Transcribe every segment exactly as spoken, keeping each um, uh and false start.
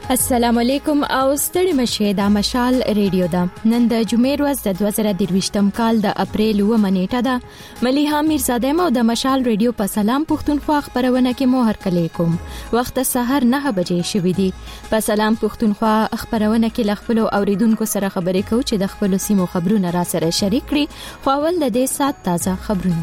السلام علیکم او ستړي مشه د مشال ریډیو دا نن د جمعې ورځ د دوه زره درویشتم کال د اپریل اوومه نیټه ده. ملیحه میرزاده مو د مشال ریډیو په سلام پښتونخوا خبرونه کې مو هرکلی کوم. وخت سحر نه بجې شوې دي. په سلام پښتونخوا خبرونه کې لغپلو اوریدونکو سره خبرې کوو چې د خپل سیمو خبرونه را سره شریک کړي. خو اول د دې سات تازه خبرونه.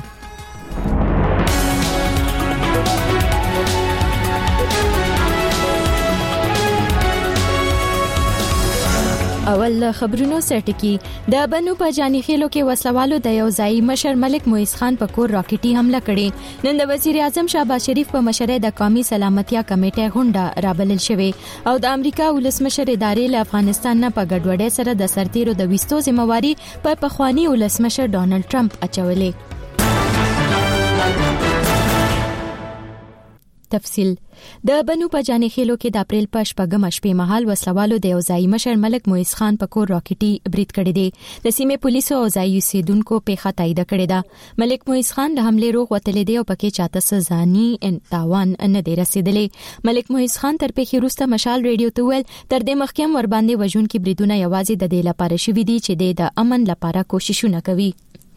اول خبرونو سرټکی د بنو په جاني خېلو کې وسلوالو د یو ځای مشر ملک موعز خان په کور راکټي حمله کړې. نن د وزیر اعظم شهباز شریف په مشرۍ د قومي سلامتیا کمیټې غونډه رابلل شوې او د امریکا ولسمشر ادارې له افغانستان نه په ګډوډۍ سره د سرتیرو د وستو ذمہواری په پخوانی ولسمشر ډونالد ټرمپ اچولې. تفصیل د بنو په جاني خېلو کې د اپریل په شپږم شپې مهال وسلوالو د یو ځای مشر ملک موعز خان په کور راکټي برید کړی دی. د سیمې پولیسو او ځای اوسیدونکو په تایید کړی ده. ملک موعز خان له حمله روغ وتلی دی او پکې چاته سزاني تاوان نه دی رسیدلی. ملک موعز خان تر پیښې وروسته مشال ریډیو ته ویل تر دې مخکې هم ور باندې وژونکي بریدونه یوازې د دې لپاره شوي دي چې د امن لپاره کوششونه کوي.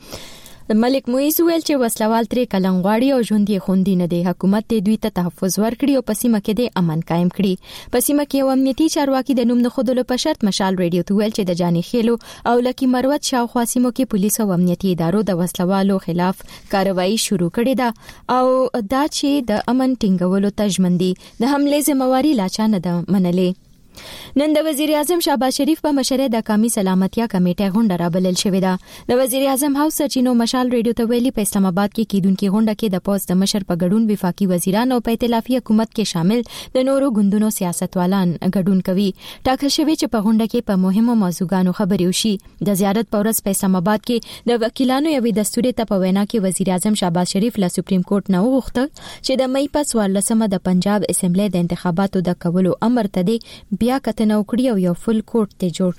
ملک موعز ویل چې وسلوال ترې کلنغواړي او ژوند یې خوندي نه دی. حکومت دې دوی ته تحفظ ورکړي او په سیمه کې د امن قائم کړي. په سیمه کې یو امنیتي چارواکي د نوم نه خودلو په شرط مشال ریډیو ته ویل چې د جاني خېلو او لکی مروت شاوخوا سیمو کې پولیس او امنیتي ادارو د وسلوالو خلاف کاروایی شروع کړې ده او دا چې د امن ټینګولو ته ژمن دي. د حمله ذمہواری لا چا نه ده منلې. نن د وزیر اعظم شهباز شریف په مشرۍ د قومي سلامتیا کمیټې غونډه رابلل شوې ده. د وزیر اعظم هاوس سرچینو مشال ریډیو ته ویلي په اسلام آباد کې کیدونکو غونډه کې د پوز د مشر په ګډون وفاقي وزیران او په ائتلافي حکومت کې شامل د نورو ګوندونو سیاستوالان ګډون کوي. ټاکل شوی چې په غونډه کې په مهمو موضوعاتو خبرې وشي. د زیارت په ورځ په اسلام آباد کې د وکیلانو یوې دستوري ته په وینا کې وزیر اعظم شهباز شریف له سپریم کورټ نه وغوښتل چې د مې په څوارلسمه د پنجاب اسمبلی د انتخاباتو د کولو امر ته دی بیا کتنه وکړي او یو فل کورټ ته جوړ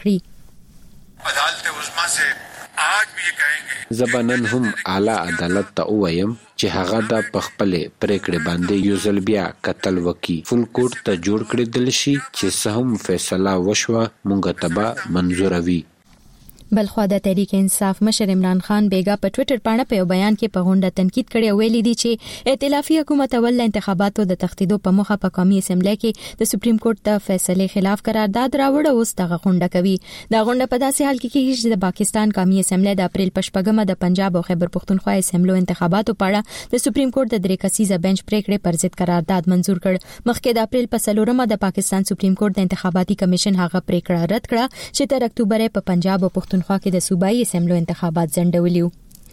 کړی. عدالت عظما سے آج بھی یہ کہیں گے زبانن هم اعلی عدالت ته وایم چې هغه د پخپلې پریکړې باندې یو ځل بیا قتل وکي فل کورټ ته جوړ کړی دل شي چې سهم فیصله وشوه مونږ ته به منزور وي. بلخوا د تحریک انصاف مشر عمران خان بیگا په ټوئیټر باندې په بیان کې په غونډه تنقید کړی او ویلي دی چې ائتلافي حکومت اول انتخاباتو د تخطیدو په مخه په قومي اسمبلی کې د سپریم کورټ د فیصله خلاف قرارداد راوړ او اوس دغه غونډه کوي. دا غونډه په داسې حال کې کېږي چې د پاکستان قومي اسمبلی د اپریل په شپږمه د پنجاب او خیبر پختونخوا اسمبلو انتخاباتو په اړه د سپریم کورټ د درې کسیزه بنچ پریکړې پر ضد قرارداد منزور کړ. مخکې د اپریل په څلورمه د پاکستان سپریم کورټ د انتخاباتي کمیشن هغه پریکړه رد کړه چې تر اکتوبر په پنجاب او پختونخوا کې د صوبایي اسمبلو انتخابات ځنډولیو.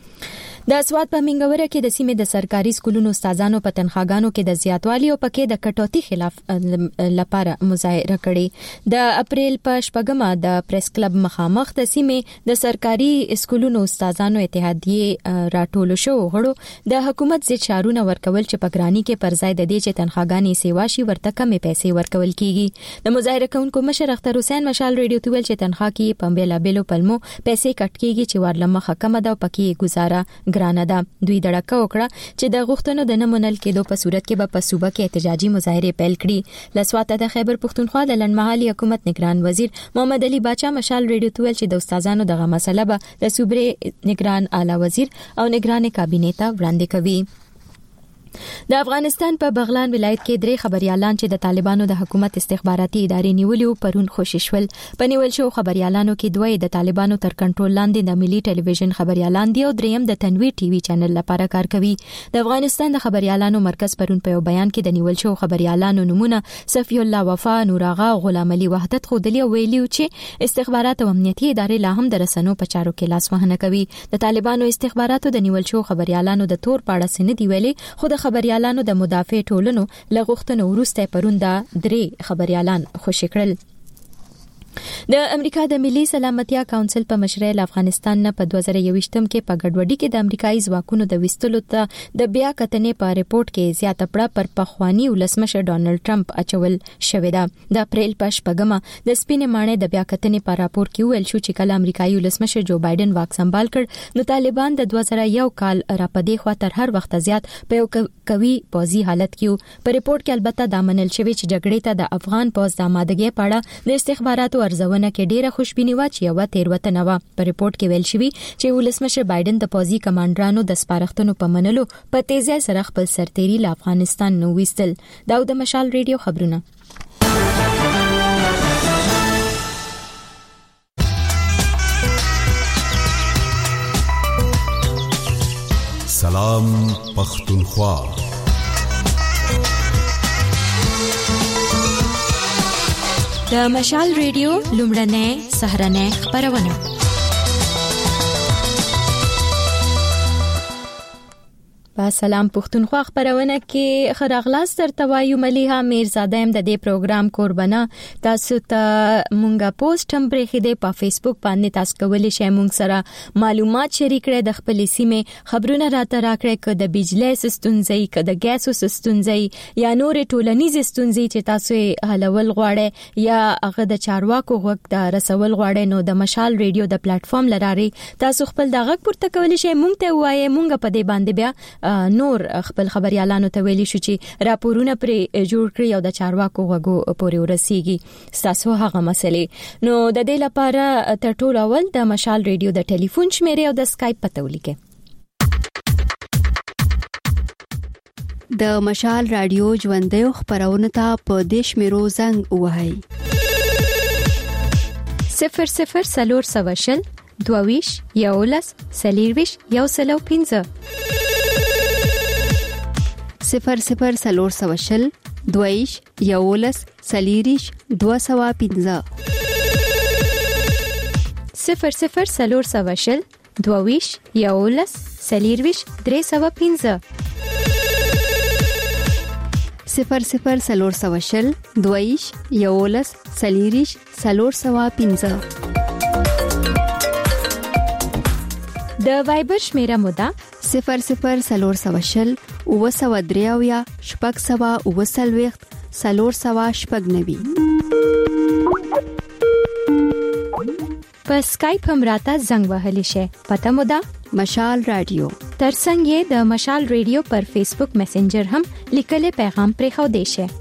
د اسواد په منګوره کې د سیمې د سرکاري سکولونو استادانو په تنخواګانو کې د زیاتوالي او پکې د کټوتی خلاف لپاره مظاهره کړې. د اپریل په شپږمه د پریس کلب مخامخ د سیمې د سرکاري سکولونو استادانو اتحادیه راټول شو غړو د حکومت ضد شعارونه ورکول چې په ګرانی کې پر ځای د دې چې تنخواګانې سیوا شي ورته کمې پیسې ورکول کیږي. د مظاهره کوونکو مشر اختر حسین مشال ریډیو ته ویل چې تنخوا کې په بیلا بیلو پلمو پیسې کټ کیږي چې ورلمخه کم ده او پکې گزاره ګرانه ده. دوی دړکه وکړه چې د غوښتنو د نه منل کېدو په صورت کې به په صوبه کې احتجاجي مظاهره پیل کړي. لسواته د خیبر پختونخوا د لنډمهالي حکومت نگران وزیر محمد علي باچا مشال ریډیو ته ویل چې د استادانو دغه مسله به د صوبې نگران اعلی وزیر او نگران کابینې ته وړاندې کوي. د افغانستان په بغلان ولایت کې درې خبريالان چې د طالبانو د حکومت استخباراتي ادارې نیولیو پرون خوششول. په نیول شو خبريالانو کې دوی د طالبانو تر کنټرول لاندې د ملي ټلویزیون خبريالان دي او دریم د تنویر ټي وي چینل لپاره کار کوي. د افغانستان د خبريالانو مرکز پرون په یو بیان کې د نیول شو خبريالانو نمونه صفی الله وفا نوراغا غلام علي وحدت خودلی ویلیو چې استخبارات او امنیتي ادارې لا هم د رسنو په چارو کې لاس وهنه کوي. د طالبانو استخباراتو د نیول شو خبريالانو د تور پاړه سن دی ویلي خو د خبريالانو د مدافع ټولنو لغښتنو ورسته پرونده درې خبريالان خوشی کړل. د امریکا د ملي سلامتیا کونسل په مشرۍ افغانستان نه په دوه زره یوویشتم کې په ګډوډي کې د امریکایي ځواکونو د وستلو ته د بیا کتنې په ریپورت کې زیاته پړه پر پخوانی ولسمشر ډانلډ ټرمپ اچول شوې ده. د اپریل په شپږمه د سپینې ماڼۍ د بیا کتنې په راپور کې ویل شو چې کله امریکایي ولسمشر جو بایدن واک سمبال کړ نو طالبان د دوه زره یو کال را پدې خوا تر هر وخت زیات په یو کوي پوزي حالت کې. په ریپورت کې البته دا منل شوی چې جګړې ته د افغان پوز د آمادګۍ په اړه د استخباراتو ارزونه کې ډیره خوشبینی و چې یو تیروتنه و. په ریپورت کې ویل شوی چې ولسمشر بایدن د پوزي کمانډرانو د سپارښتنو په منلو په تیزی سره خپل سرتېري له افغانستان نو وستل. دا د مشال ریډیو خبرونه. سلام پختونخوا. د مشال ریډیو لومړنۍ سهرنۍ خبرونه. با سلام پختونخوا خبرونه کې خراغلاس تر توایو مليها میرزاده هم د دې پروګرام قربانه. تاسو ته مونږه پوسټ هم پرېخې په فیسبوک باندې تاسو کولی شئ مونږ سره معلومات شریک کړئ د خپل سیمې خبرونه راته راکړئ ک د بجلی سستونځي ک د ګیسو سستونځي یا نور ټولنیز سستونځي چې تاسو حلول غواړئ یا هغه د چارواکو غوږ د رسول غواړئ نو د مشال ریډیو د پلیټ فارم لراري تاسو خپل دغه پورته کولی شئ مونږ ته وایي مونږ په دې باندې بیا نور خپل خبريالانو ته ویلي شو چې راپورونه پر جوړ کړی او د چارواکو غوږو پورې ورسیږي تاسو هغه مسلې. نو د دې لپاره تر ټولو اول د مشال ریډیو د ټلیفون شمیرې او د اسکایپ پته ولیکئ. د مشال رادیو ژوندۍ خبرونه ته په دیش میرو زنګ وهاي صفر صفر سلور سواشل دوویش یولس سلیرویش یو سلو پینځه صفر صفر سلور سواشل دویش یولس سلیریش دو سوا پینځه صفر صفر سلور سواشل دوویش یولس سلیرویش درې سوا پینځه صفر صفر سلور سواشل دویش یولس سلیریش سلور سوا پینځه. د وایبر شمیره مودا صفر صفر سلور سواشل او سوا دریاویا شپږ سوا او سلويخت سلور سوا شپږ نوي. په اسکایپ هم راته زنګ وهلی شي پته مودا مشال رادیو. ترڅنګ یې د مشال ریډیو پر فیسبوک میسنجر هم لیکل پیغام پرې خو دی شي.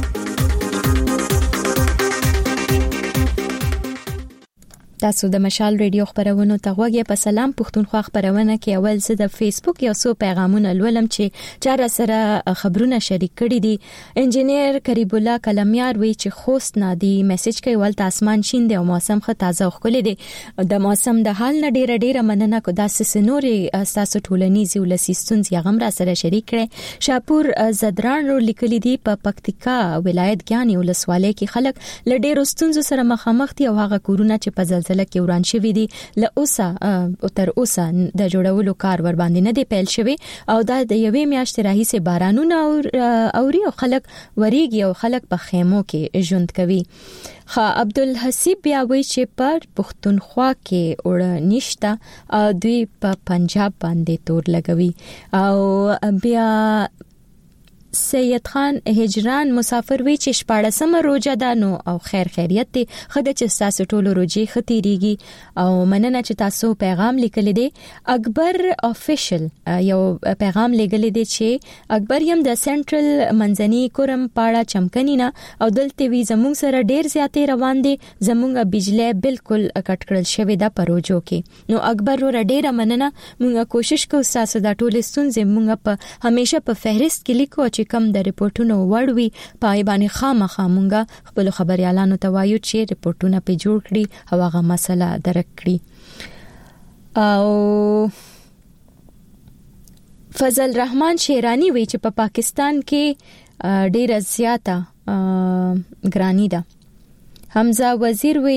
تاسو د مشال ریډیو خبرونه ته غوږی په سلام پختونخوا خبرونه کې اول زه د فیسبوک یو څو پیغامونه لولم چې چا سره خبرونه شریک کړي دي. انجینیر کریب الله کلمیار وی چې خوست نه دی میسج کوي ولته اسمان شین دی او موسم خه تازه خولې دی د موسم د حال نه ډیره ډیره مننه کو داسې سنوري تاسو ټولنیزي ولسیستون یا غم را سره شریک کړي. شاپور زدران رو لیکلي دی په پکتیکا ولایت ګانی ولسوالۍ کې خلک ل ډیرو ستونزو سره مخامخ دي او هغه کورونه چې په زلزلې کې وران شوی دي له اوسه او تر اوسه د جوړولو کار ور باندې نه دی پیل شوی او دا د یوې میاشتې راهیسه بارانونه او اوري او خلک وریږي او خلک په خیمو کې ژوند کوي. خا عبدالحسیب بیا وی چې پر پختونخوا کې اور نشته دوی په پنجاب باندې تور لګوي او بیا سید خان هجران مسافر وی چې شپاړسمه روزه ده نو او خیر خیریت دی خدای چې تاسو ټول روزي ختیریږي او مننه چې تاسو پیغام لیکلی دی. اکبر افیشل یو پیغام لیکلی دی چې اکبر یم د سنټرل منځنی کورم پاړه چمکنینا او دلته وی زموږ سره ډیر زیاتې روان دي زموږه بجلی بالکل کټ کړل شوی ده پروجو کې. نو اکبر ور ډیره مننه موږ کوشش کوو تاسو د ټول ستونزې موږ په همیشه په فهرست کې لیکو چې کم د ریپورتونو وړوي پای باندې خامخا مونږه خپل خبريالانو ته وایو چې ریپورتونه په جوړ کړي او هغه مسله درک کړي. او فضل رحمان شیرانی وی چې په پا پاکستان کې ډیره زیاته ګرانی ده. حمزه وزیر وی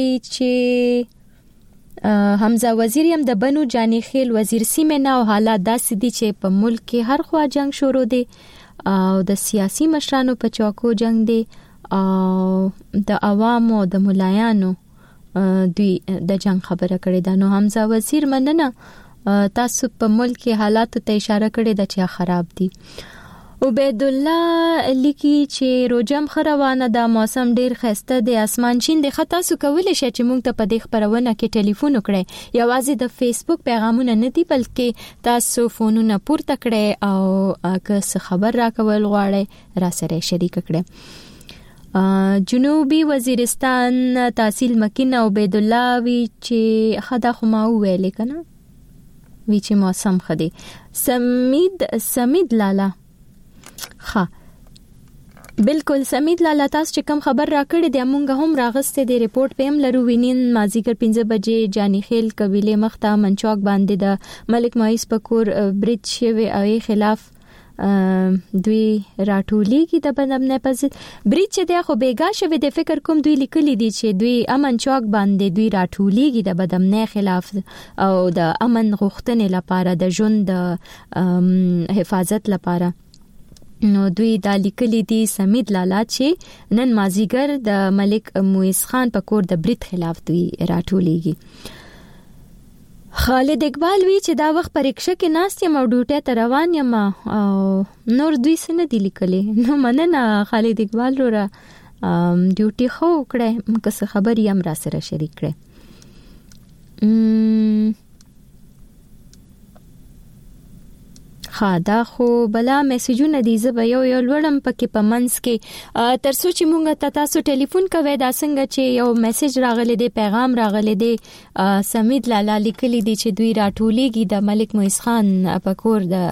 چې حمزه وزیر هم د بنو جانی خیل وزیر سیمه نه حالات داسې دي چې په ملک کې هر خوا جنگ شروع دي او د سیاسي مشرانو په چوکو جنگ دی او د عوامو د ملایانو دوی د جنگ خبره کړې ده. نو حمزه وزیر مننه تاسو په ملک کې حالات ته اشاره کړې ده چې خراب دي. عبید الله لیکي چې روجم خروانه د موسم ډیر خسته د اسمان شین د خطا سو کولې شي چې موږ ته په دې خبرونه کې ټلیفون وکړي یوازې د فیسبوک پیغامونه نه دي بلکې تاسو فونونه پورته کړئ او که څه خبر راکول غواړئ را سره شریک کړئ. جنوبي وزیرستان تحصیل مکین عبید الله وی چې خدا خو ما ویلې کنه وی چې موسم خدي سمید سمید لالا ها بالکل سمید لالا تاسو چې کوم خبر راکړی دی مونږ هم راغسته دی ریپورت پېم لرو وینین مازیګر پنځه بجې جانی خیل قبيله مخته منچوک باندې د ملک مایس پکور برید شوی او خلاف دوی راټولی کی د بندمنه پزید برید چې د خو بیګا شوی د فکر کوم دوی لیکلی دي چې دوی امن چوک باندې دوی راټولی کی د بندمنه خلاف او د امن غوښتنې لپاره د ژوند د حفاظت لپاره. نو دوی دا لیکلی دي سمید لالا چې نن مازیګر د ملک مویس خان په کور د برید خلاف دوی راټولیږي. خالد اقبال وی چې دا وخت پریکشا کې ناست یم او ډیوټي ته روان یم او نور دوی سن دي لیکلي. نو مننه خالد اقبال رو را ډیوټي خو کړه که څه خبر یم را سره شریک کړه. ها دا خو بلا میسجونه دي زه به یو یو لړم پکې په منس کې تر څو چې مونږ ته تاسو ټلیفون کوي دا څنګه چې یو میسج راغلی دی پیغام راغلی دی سمید لالا لیکلی دی چې دوی راټولیږي د ملک مویس خان په کور د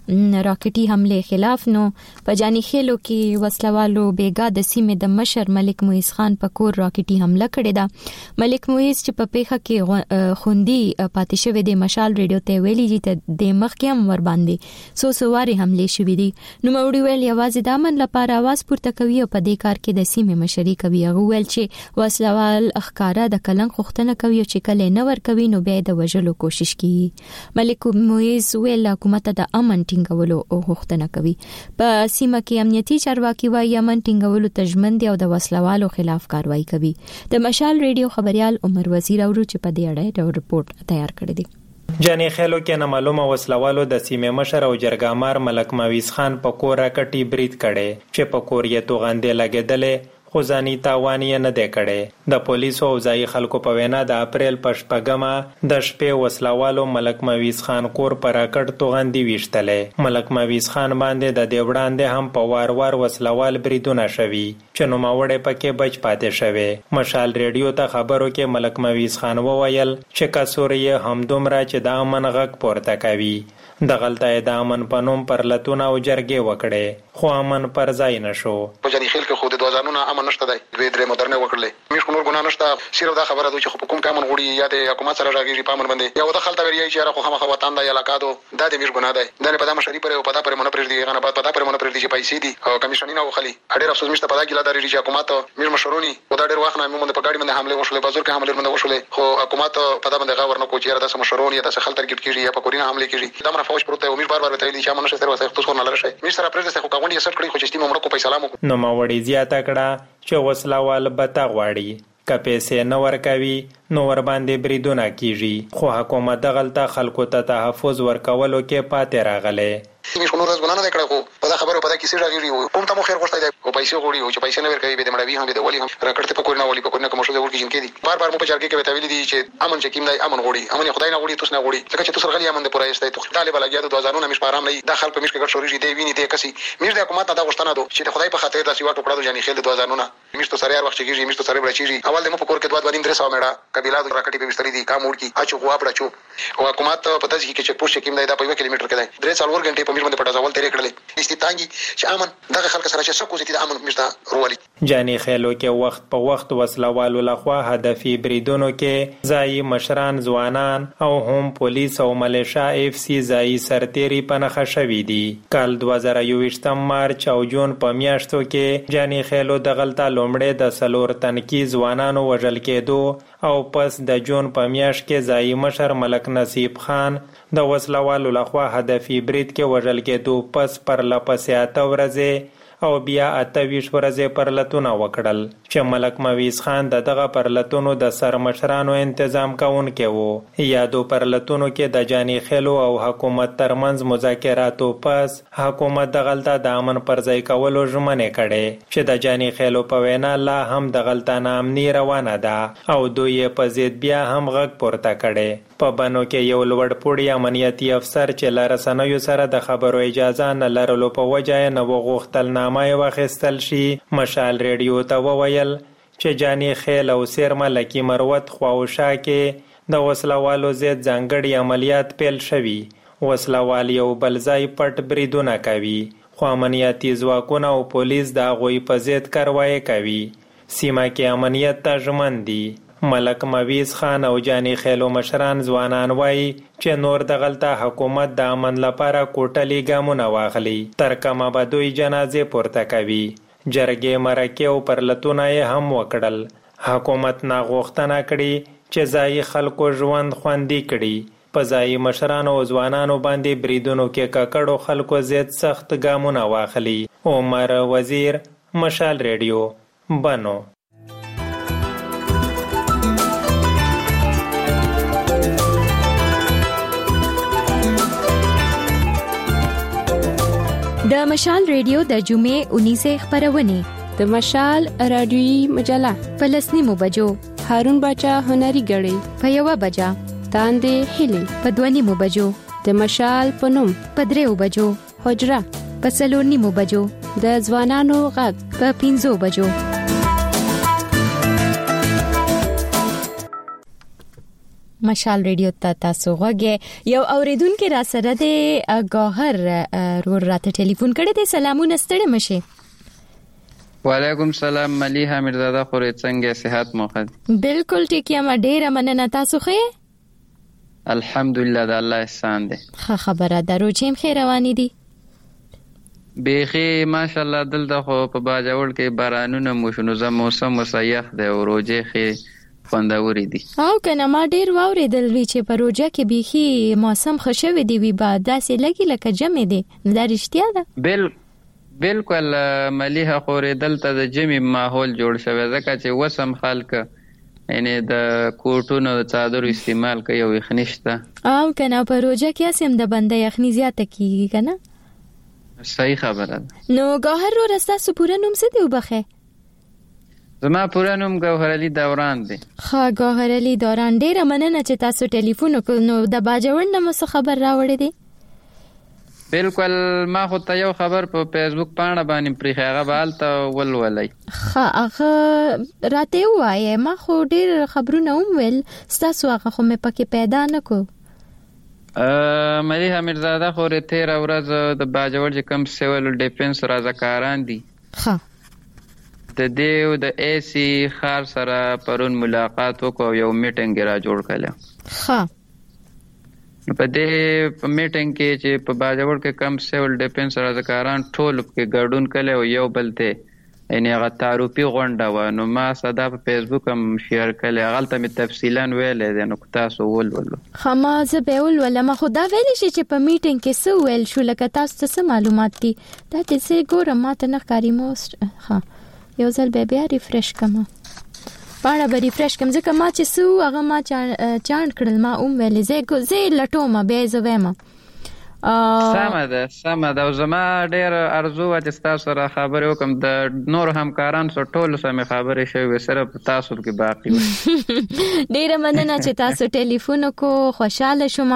راکټي حمله خلاف. نو په جانی خیلو کې وسلوالو بیګا د سیمې د مشر ملک مویس خان په کور راکټي حمله کړې ده. ملک مویس چې په پیخه کې خوندي پاتې شوی دی مشال ریډیو ته ویلي چې د مخ کې هم ور باندې سو سواري حمله شوې دي. نو موري ویل یوازې د امن لپاره आवाज پورته کوي او په دې کار کې د سیمې مشري کوي. هغه ویل چې وسلوال اخکارا د کلنګ خوختنه کوي چې کله نه ور کوي نو بیا د وژلو کوشش کوي. ملک مویس ویل حکومت د امن ټینګولو او غوښتنه کوي. په سیمه کې امنیتي چارواکي وايي امن ټینګولو ته ژمن دي او د وسلوالو خلاف کاروایی کوي. د مشال ریډیو خبريال عمر وزیر اورو چې په دې اړه یو ریپورت تیار کړی دی. جانی خیلو کې نه معلومه وسلوالو د سیمې مشر او جرګامار ملک مویس خان په کور راکټي برید کړي چې په کور یې توغندې لګېدلې خو ځاني تاوان یې نه دی کړی. د پولیسو او ځایي خلکو په وینا د اپریل په شپږمه د شپې وسلوالو ملک مویس خان کور پر راکټ توغندې ویشتلې. ملک مویس خان باندې د دې وړاندې هم په وار وار وسلوال بریدونه شوي چې نوموړی پکې بچ پاتې شوی. مشال ریډیو ته خبرو کې ملک مویس خان وویل چې کڅوړه یې همدومره چې د امن غږ پورته کوي. د غلطه د امن په نوم پر لتون او جرګې وکړې خو امن پر ځای نشو. په جنی خیل کې خو د دوازانونو امن نشته دی دوی درې مدرنه وکړلې میش نور ګنا نشته صرف دا خبره دوی چې خو کوم کامن غوړي یا د حکومت سره راګیږي په امن باندې یو د خلطه ویری چې خو خامخا وطن د علاقادو دا د میش ګنا دی دا په دامه شریف پر او پتا پر مونږ پر دې غنه پتا پر مونږ پر دې چې پیسې دي او کمیشن نه وخلی اړ افسوس مشته پتا کیلا داري چې حکومت میش مشرونی او دا ډېر وخت نه موږ په گاډي باندې حمله وشولې بازار کې حمله باندې وشولې خو حکومت پتا باندې غا ورنه کوچیر د مشرونی د خلطر کیټ کیږي یا په کورینه حمله کیږي دا مرا فوج پروت او میش بار بار ته دي چې امن نشته ورسره تاسو نه لرشي میش سره پرېږده خو کاونډي سره کړی خو چې تیمه مړ کو پیسې سلام نو ما وړي زیاته کړه چې وسلوال بتا غواړي که پیسې نه ورکوي نو ور باندې بریدونه کیږي. خو حکومت د غلطه خلکو ته تحفظ ورکولو کې پاتې راغله. میش نور ځونه نه کړه خو په دا خبره په دا کیسه راغلی کوم ته مو خیر غوښتای دی او پیسې غوړي او چې پیسې نه ورکوي به د مړوي هم د ولی هم راکړته په کورنه ولی په کورنه کوم شو ورکی جن کې دي بار بار مو په چارګه کې وتاویل دي چې امن چې کیم دی امن غوړي امن خدای نه غوړي تاسو نه غوړي ځکه چې تاسو غلی امن د پوره استای ته طالب لګیا د دوه هزار نه مش پارام نه داخل په مش کې ګټ شوري دی ویني دی کسي مش د حکومت دا غوښتنه ده چې خدای په خاطر داسې واټو کړو جنې خل د دوه هزار نه مش ته سره هر وخت کېږي مش ته سره بچیږي اول د مو په کور کې دوه دوه درې سو میړه قبيله د راکټي په بستر دي کام وړي اچو غوا پړچو او حکومت په داسې کې چې پوښتنه کیم دی دا په یو کیلومتر کې دی درې څلور غنټې په مش باندې پټاځول تیرې کړلې استتانګي چې امن دغه خلک سره چې سکو زیات امن مشته روالي. جانی خیلو کې وخت په وخت وسلوالو لخوا هدفي بریدونو کې ځای مشران ځوانان او هم پولیس او ملیشا اف سی ځای سرتيري پنخه شوې دي. کال دوه زره یوویشتم مارچ او جون په میاشتو کې جانی خیلو د غلطه لومړی د سلور تنکی ځوانانو وژل کېدو او پس د جون په میاشت کې ځای مشر ملک نصیب خان د وسلوالو لخوا هدفي برید کې وژل کېدو پس پر لپسې اته ورځې او بیا اته ویشت ورځې پرلتونه وکړل چې ملک مویز خان د دغه پرلتونو د سرمشرانو تنظیم کوونکی وو. یادو پرلتونو کې د جاني خیلو او حکومت ترمنځ مذاکراتو پس حکومت دغلطه د امن پر ځای کولو ژمنه کړي چې د جاني خیلو په وینا لا هم دغلطه نامني روانه ده او دوی په ضد بیا هم غږ پورته کړي. په بنو کې یو لوړ پوړی امنیتي افسر چې له رسنیو سره د خبرو اجازه نه لرلو په وجه یې نه وغوښتل نامه یې واخیستل شي. مشال ریډیو ته وویل چې جاني خیل او سیرمه لکي مروت خواوشا کې د وسلوالو ضد ځانګړي عملیات پیل شوي. وسلوال یو بل ځای پټ بریدونه کوي خو امنیتي ځواکونه او پولیس د هغوی په ضد کاروایي کوي. سیمه کې امنیت ته ژمن دي. ملک مویز خان او جاني خیلو مشران ځوانان وایي چې نور دغلطه حکومت د امن لپاره کوټلي ګامونه واخلي تر کومه به دوی جنازې پورته کوي. جرګې مرکې او پرلتونه یې هم وکړل. حکومت ناغوښتنه کړي چې ځایي خلکو ژوند خوندي کړي. په ځایي مشرانو او ځوانانو باندې بریدونو کې ککړو خلکو ضد سخت ګامونه واخلي. عمر وزیر، مشال ریډیو، بنو. د مشال ریډیو د جمعې اونیزه خبرونه د مشال رادیوي مجله په لسنیمو بجو هارون باچا هنري غړي په یوه بجا تاندې هلي په دوه نیمو بجو د مشال په نوم په دریو بجو حجره په څلور نیمو بجو د ځوانانو غږ په پنځو بجو. مشال ریډیو ته تاسو غوږی یو اوریدونکو را سره د گوهر رور راته ټلیفون کړی دی. سلامونه ستړي مشه. وعلیکم سلام ملیحه میرزاده خورې څنګه صحت مو ښه؟ بالکل ټیک یم ډیره مننه تاسو ښه؟ الحمدلله د الله احسان دی. ښه خبره ده. روجې خیر روانې دي؟ بیخي ماشاءالله دلته خو په باجوړ کې بارانونه مو شنو زه موسم مسیح دی او روجې خې خوندوري دي. او کنه ما ډیر واوریدل وی چې په روجه کې بیخي موسم خوشوي دی وی با داسې لګي لکه جمع دی. دا رښتیا ده؟ بل بالکل ملیحه خورې دلته د جمع ماحول جوړ شوی ځکه چې وسم خلک یعنی د کوټونو د چادر استعمال کوي او یخنشته. او کنه په روجه کې اسیم د بنده یخنی زیاته کیږي کنه. صحیح خبره ده. نو گوهر رو رستا سپوره نوم څه دی وبخه؟ زما پوره نوم گوهر علي دوران دی. ښه گوهر علي دوران ډیره مننه چې تاسو ټلیفون وکړو. نو د باجوړ نه مو څه خبر راوړی دی؟ بالکل ما خو ته یو خبر په فیسبوک پاڼه باندې پرې هغه بالته ولولای. ښه هغه راته وایي ما خو ډیر خبرونه هم ول تاسو هغه خو مې پکې پیدا نکو. ا ملیحه میرزاده خورې تیر ورځ د باجوړ چې کوم سیول ډیفنس رضاکاران دي ښه د دیو د ای سی خار سره پرون ملاقات وکړو یو میټینګ را جوړ کړل. ښه په دې میټینګ کې چې په باجوړ کې کم سیول ډیفنس رضاکاران ټول کې ګډون کړي او یو بل ته یعنی هغه تعارفي غونډه و. نو ما صدا په فیسبوک هم شیر کړل هغه ته مې تفصیلا ویلې ده نو تاسو ولولو. خما زه به ولول ما خدا ویل شي چې په میټینګ کې څه ویل شو لکه تاسو څه معلومات دي دا چې څه ګورم ما ته نه کاری موست. ها یو ځل به بیا ریفرش کما پاړه به ریفرش کم ځکه ما چې سو هغه ما چاند کړل ما اوم ویلې زه زه لټوم به زه وایم. سمه ده سمه ده او زما ډیر ارزو و چې تاسو سره خبرې وکم د نور همکاران سره ټول سم خبرې شوي صرف تاسو کې باقی و. ډیر مننه چې تاسو ټلیفون کو خوشاله شوم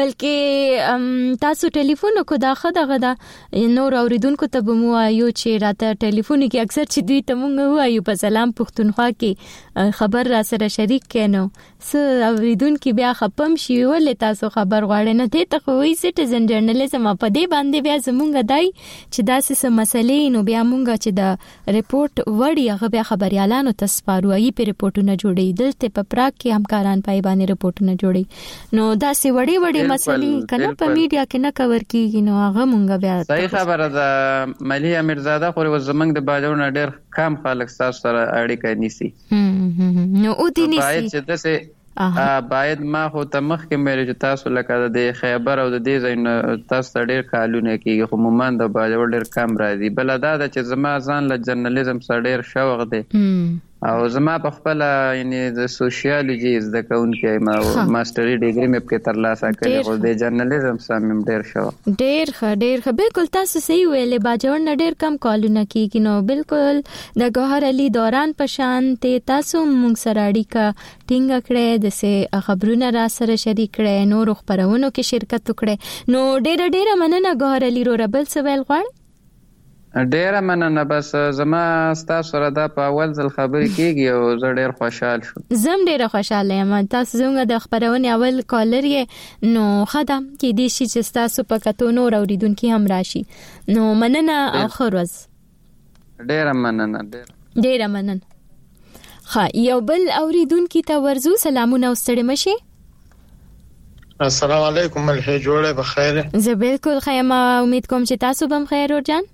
بلکې تاسو ټلیفون کو دا خدای غدا نور اوریدونکو ته به مو یو چې راته ټلیفون کې اکثر چې دوی ته مونږ وایو په سلام پښتونخوا کې خبر را سره شریک کینو س اوریدونکو بیا خپم شي ولې تاسو خبر غواړئ نه ته خو وی سټیزن جرنالیزم په دې باندې بیا زمونږ دای چې داسې څه مسلې نو بیا مونږ چې د ریپورت وړي هغه بیا خبريالانو ته سپارو ای په ریپورتونه جوړي دلته په پراک کې همکاران پای باندې ریپورتونه جوړي نو داسې وړي وړي مسلې کنه په میډیا کې نه کور کیږي نو هغه مونږ بیا صحیح خبره ده. ملیحه میرزاده خو زمونږ د باجوړ ډېر کم خلک تاسو سره اړیکه نیسي نو او دې نیسي باید چې داسې باید ما خو ته مخکې مې چې تاسو لکه د خیبر او د دې ځای تاسو ته ډېر کالونه کېږي خو عموما د باجوړ ډېر کم راځي. بله دا ده چې زما ځان له جرنالیزم سره ډېر شوق دی او زما په خپله یعنې د سوشیالوجي زده کوونکی یم او ماسټري ډیګري مې پکې ترلاسه کړې خو د جرنالیزم سره مې ډېر شوق. ډېر ښه ډېر ښه بالکل تاسو صحیح ویلې باجوړ نه ډېر کم کالونه کېږي نو بالکل د ګوهر علي دوران په شان تاسو موږ سره اړیکه ټینګه کړې داسې خبرونه را سره شریک کړې نورو خپرونو کې شرکت وکړې نو ډېره ډېره مننه ګوهر علي وروره. بل څه ویل غواړئ؟ ډیره مننه. بس زما ستاسو سره دا په اول ځل خبرې کېږي او زه ډېر خوشحال شوم. زم ډېره خوشحاله یم. تاسو زموږ د خپرونې اول کالر یې نو ښه ده کېدای شي چې ستاسو په کتو نور اورېدونکي هم راشي نو مننه او ښه ورځ. ډیره مننه. ډیره ډیره مننه. ښه یو بل اورېدونکي ته ورځو. سلامونه او ستړي مشئ. السلام علیکم. ملحې جوړې بخیر. زه بالکل ښه یم. امید کوم چې تاسو به هم خیر ورجان.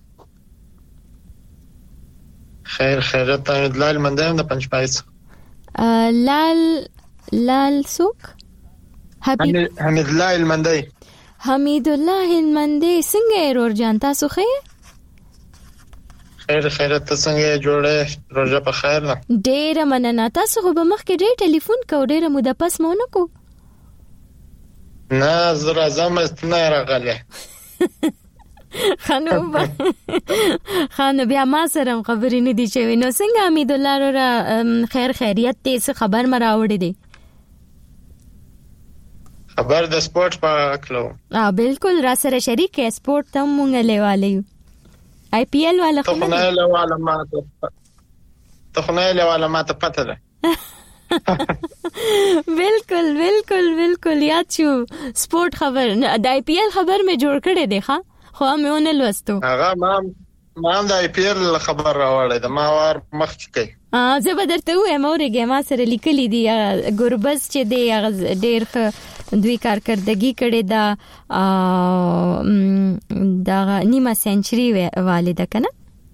خیر خیرت. حمید لال منده هم د پنجپایس. لال لال سوک حمید الله المندی. حمید الله المندی څنګه ایرور جان تاسو خیر؟ خیر خیرت. ته څنګه جوړه روزه په خیر نه؟ ډیره مننه. تاسو خو به مخکې ډېر ټلیفون کو ډیره موده پس مو نه کو. نه زه راځم نه راغله. خانو خانو بیا ما سره خبرې نه دي شوي نو څنګه حمید الله را خیر خیریت دې څه خبر ما راوړې دي؟ خبر د سپورت په کلو. اه بالکل را سره شریک ہے سپورت ته مونږ لیواله یو آی پی ایل والا خو نه لیواله ما ته نه لیواله ما ته پته ده. بالکل بالکل بالکل یاد شو سپورت خبر د آی پی ایل خبر مې جوړ کړی دی ښا خو مې ونه لوستو. هغه ما ما د آی پی ایل خبر راوړی دا ما ور مخ چکی. اه زه به درته وایم اورګه ما سره لیکلي دي ګوربز چې دی ډېر ښه دوی کارکردګي کړې ده دا نیمه سنچري والده کنه.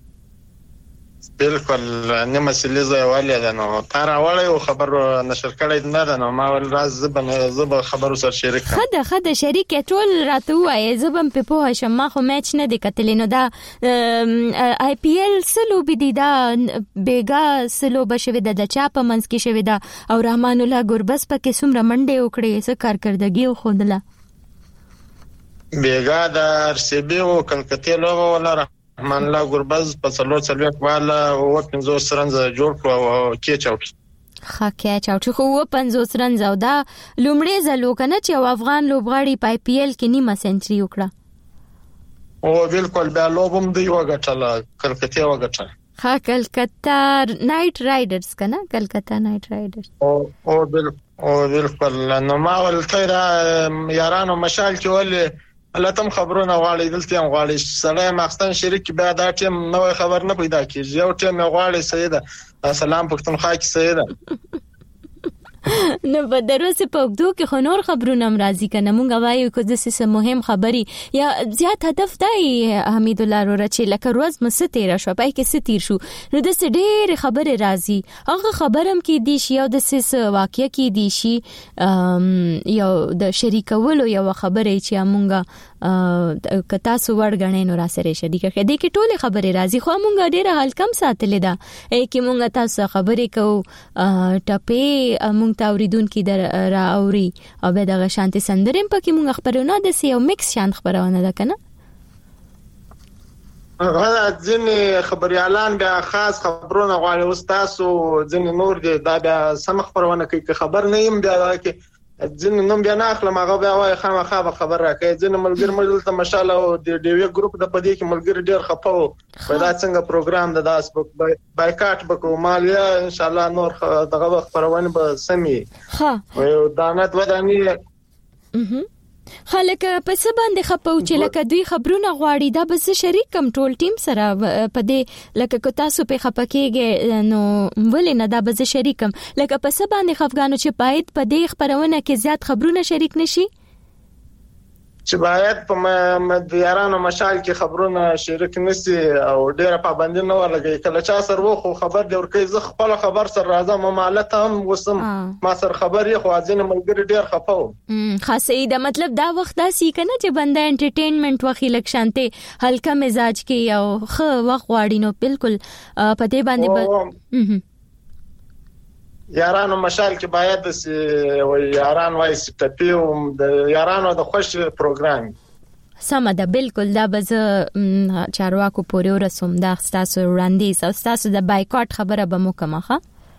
بالکل نیمه سلیزه والده ده نو تر اوله خبر نشر کړی نه ده نو ما ول راز زبن زب خبرو سره شریک خده خده شریک ټول راته وای زبم په پوه شم ما خو میچ نه دی کتلې نو دا آی پی ایل سلو بي دا بیگا سلو بشوي د چا په منځ کې شوی دا او رحمان الله ګوربز پکې څومره منډه وکړي څه کارکردګي خوندله بیگا د ار سی بي او کلکته لوبه ولا رحمان الله ګوربز په څلور څلوېښت والا او پنځوس رنز جوړ کړو او کېچ اوټ ښه کېچ اوټ خو و پنځوس رنز او دا لومړی ځل وکنه چې افغان لوبغاړي په آی پی ایل کې نیمه سنچري وکړه او بالکل بیا لوبم دی وګټله کلکته وګټله ها کلکتا نایټ رایډرز کنه کلکتا نایټ رایډرز او او بل او بالکل نو ما ولته را یارانو مشال کې ول الله تم خبرونه غواړي دلته هم غواړي سلام مخستان شریک بیا دا ټیم نو خبر نه پیدا کیږي یو ټیم غواړي سیده سلام پښتونخوا کې سیده نو په دروازه په وګدو کې خنور خبرونه هم راځي کنه مونږ وایو چې د څه مهم خبري یا زیات هدف دی حمید الله وروره چې لکه روز مستیر شو پای کې ستیر شو نو د څه ډېر خبره راځي هغه خبرم کې دی شي او د څه واقعي کې دی شي یو د شریکولو یو خبره چې مونږه کتا سو ورغنې نو را سره شریکه کې دي کې ټوله خبره راځي خو مونږ ډېر حال کم ساتل دا کې مونږ تاسو خبرې کوو ټپې مونږ تاوریدون کې در را اوري او به دغه شانتي سندرم پکې مونږ خبرونه د سیو میکس شان خبرونه ده کنه هغه ځینې خبريالان بیا خاص خبرونه غواړي استادو ځینې نور دي دا بیا سم خبرونه کوي خبر نه يم بیا کې ځینې نوم بیا نه اخلم هغه بیا وای خامخا خبر راکړي ځینې ملګر مل ته مشاله او د ډیوی ګروپ د پدې کې ملګر ډیر خپاو په دا څنګه پروګرام د داس بایکاټ بکو مالیا ان شاء الله نور دغه خبرونه به سمي ها او دانت ودانی اها خلک په څه باندې خپاو چې لکه دوی خبرونه غواړي دا بس شریک کم ټول ټیم سره په دې لکه کو تاسو په خپکیږي نو ولې نه دا بس شریک کم لکه په څه باندې خفګانو چې پاید په دې خبرونه کې زیات خبرونه شریک نشي چې باید په یارانو مشال کې خبرونه شریک نشي او ډیره پابندي نه ولګي. کله چا سره وخو خبر دی ورکه زه خپل خبر سره راځم مالت هم وسم ما سره خبر یې خو ځینې ملګری ډیر خپاو خاصه دا مطلب دا وخت دا سی کنه چې بنده انټرټینمنت وخی لک شانته هلکا مزاج کې او خو وخت واړی نو بالکل په دې باندې یارانو مشال کې باید د وی یاران وای سټپیو د یارانو د خوش پروګرام سم ده بالکل دا بز چارواکو پورې ورسوم دا تاسو وړاندې او تاسو د بایکاټ خبره به مو کومه ښه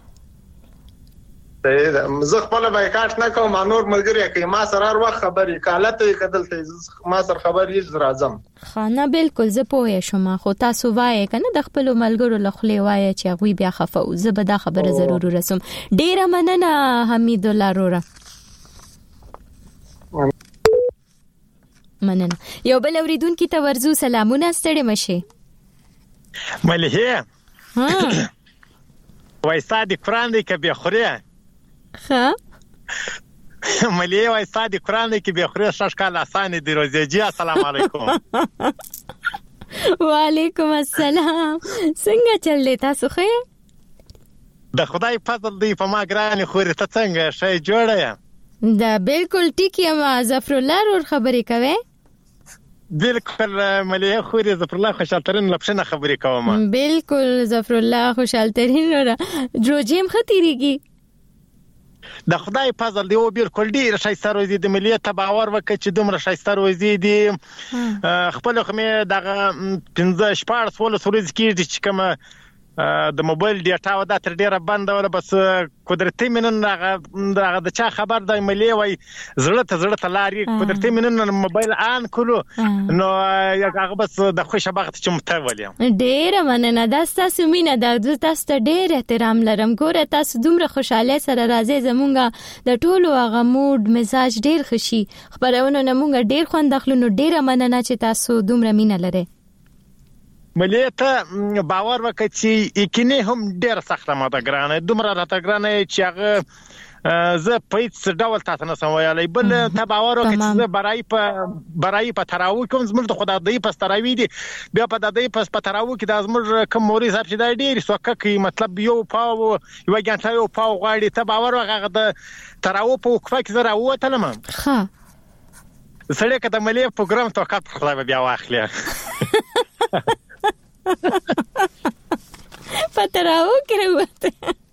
زه خپل بایکاټ نه کوم نور ملګری کوي ما سره هر وخت خبرې کالته کدل ته ما سره خبرې راځم خانه بالکل زه پوهه شوم خو تاسو وایې کنه د خپل ملګرو لخلې وایې چې غوي بیا خفه او زه به دا خبره ضرور رسوم. ډیره مننه حمید الله رورا مننه. یو بل اوریدونکو ته ورزو سلامونه ستړي مشه ملهه ها وای صادق قران دی که به خوره ها ملي وای صادق قران دی که به خوره شش کال اسانه دی روزي. السلام علیکم. وعلیکم السلام. څنګه چل دی تاسو خې؟ د خدای فضل دی په ما ګران خوري ته څنګه شي جوړه دا بالکل ټیک یم ظفر الله ور خبرې کوي بالکل ملي خوري ظفر الله خوشالترین لپشنه خبرې کوم بالکل ظفر الله خوشالترین را جوجیم خطرېږي د خدای فضل دی او بالکل ډیر شایسته روزي د مليت باور وکړي چې دومره شایسته روزي دی خپل خو مې دغه پنځه شپږ سوال سوري کېږي چې کوم د موبایل ډیټا و دا تر ډیره بنده ولا بس قدرتي منن دغه د چا خبر د ملي وای زړه ته زړه ته لاري قدرتي منن موبایل آن کولو نو هغه بس د خوشا بغت چې متولیم ډیره مننه دا تاسو مینه دا تاسو ته ډیر احترام لرم ګوره تاسو دومره خوشاله سره راځي زمونږه د ټولو هغه موډ مزاج ډیر خوشي خبرونه نمونږ ډیر خوند اخلو ډیره مننه چې تاسو دومره مینه لرئ. مليته باور وکړي چې یقیني هم ډیر سخت ماده ګرانه دومره راته ګرانه چې هغه زه په هیڅ ډول تاسو نه سم ویلای بل ته باور وکړي چې برای په برای په تراوی کوم زموږ د خدای دی په تراوی دی بیا په دای په تراوی کې د زموږ کوم موري صاحب چې دا ډیر سوکه کوي مطلب یو پاو یو ګنټه یو پاو غاړي ته باور وکړي د تراوی په وقفه کې زره وته لمم ها سړی کته ملي پروګرام ته کټ خدای بیا واخلي پتراو کړو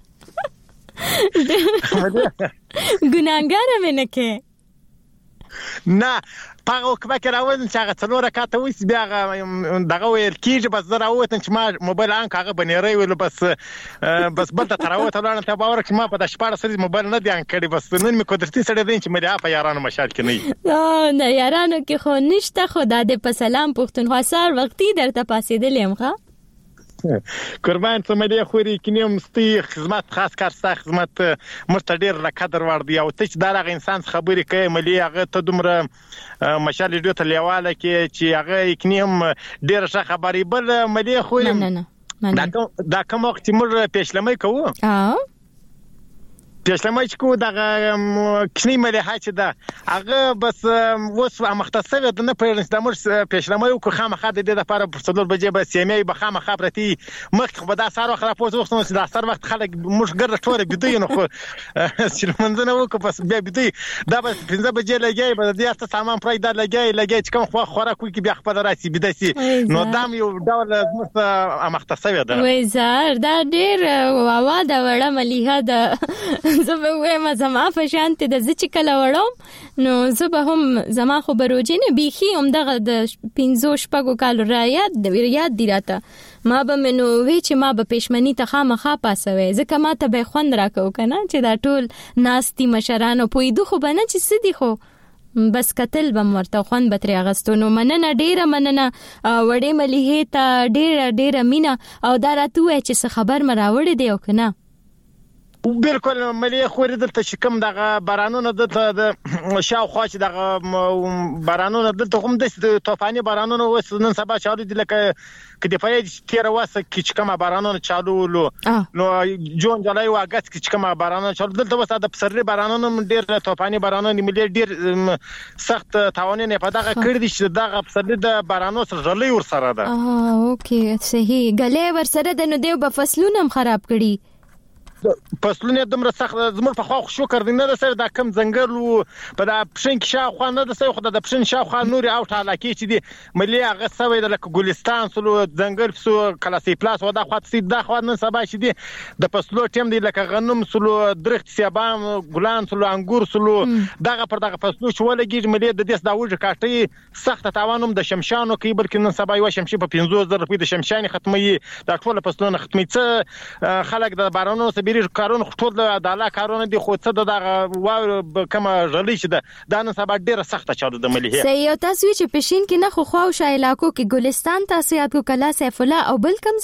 ګناګار مې نه کې نه پاغه وکبه راوځم چې هغه څلور رکعات وې بیا دغه ویل کیږي بس زه راووتم چې ما موبایل ان کاغه بنیری ویل بس بس بل ته راوته لاړم ته باور چې ما په د شپاره سره موبایل نه دی ان کړی بس نن مې قدرتي سره دین چې مې په یارانو مشال کې نه نه یارانو کې خو نشته خدا دې په سلام پښتونخوا سار وختي درته پاسېدل یم ښه قربان ته مې خوري کینم ستی خدمت خاص کار ستا خدمت مرتډیر لقدر ور دی او ته دغه انسان خبرې کوي ملي هغه ته دومره مشال دې ته لیواله کې چې هغه کینم ډیر ښه خبرې بل ملي خوري نه نه دا دا کوم وخت موږ پېښلمې کوو اه پېښلمې چې کو دغه کینی ملي هڅه ده هغه بس وس مختصره د نه پېژنې د موږ پېښلمې کو خامخا د دې لپاره پر څلور بجې به سیمې به خامخا پرتی مخ خو دا سار وخت راپوز وخت نو دا سار وخت خلک موږ ګر ټوره بده نو خو چې منځنه وکړو بس بیا بده دا به پنځه بجې لګي به د دې سامان پرای دا لګي لګي چې کوم خو خوراک کوي بیا خپل راسي بده سي نو دام یو ډول موږ مختصره ده وای زار دا ډیر واوا دا وړه مليها ده زه به وایم زما په شانته د زچ کله وړم نو زه به هم زما خو بروجینه بيخي هم دغه د پنځو شپږو کال رايات د یاد دی راته ما به منو وی چې ما به پېشمنی ته خامخا پاسوي ځکه ما ته به خوند راکو کنه چې دا ټول ناستي مشرانو پویدو خو بنه چې سدي خو بس قتل بم ورته خوند بتري اغستو نو مننه ډیره مننه وړې مليحه ته ډیره ډیره مینا او دا راته چې څه خبر مراوړې دی او کنه بالکل ملي خوري دلته چې کوم دغه بارانونه دلته د شاوخوا چې دغه بارانونه دلته هم د طوفاني بارانونه وس نن سبا چالو دي لکه کدي په تیر واسه کې چې کوم بارانونه چالو لو نو جون جولای او اگست کې چې کوم بارانونه چالو دلته وسه د پسرلي بارانونه ډیر طوفاني بارانونه ملي ډیر سخت تاوانونه په دغه کړی دي چې دغه پسرلي د بارانونو سره غلې ور سره ده. اه اوکې صحیح غلې ور سره د نو دیو په فصلونه خراب کړي فصلونه دمر سخت زموږ په خوا خو کړ نه د سره د کم ځنګل په د پښین کې شاوخوا نه د سره خو د پښین شاوخوا نوري او ټاله کې چې دي ملي هغه سوي د ګلستان سلو ځنګل سو کلاسي پلاس ودا خو څه د خو نن سبا چې دي د فصلو ټیم دی لکه غنم سلو درخت سیابام ګلان سلو انګور سلو دغه پر دغه فصلو چې ولګي ملي د دې د اوج کاټي سخت تاوانوم د شمشانو کې بلکې نن سبا یو شمشي په پنځوس زره روپۍ د شمشاني ختمي د ټول فصلونو ختمي څه خلک د بارانونو سره کارونه ټول د عدالت کارونه دي خو څه دغه واو کومه غلي چې د نن سبا ډیره سخته چالو د ملي هي سې یو تاسو چې پښین کې نه خو خو شای علاقو کې ګلستان تاسو یاد کو کلا سیف الله او بل کوم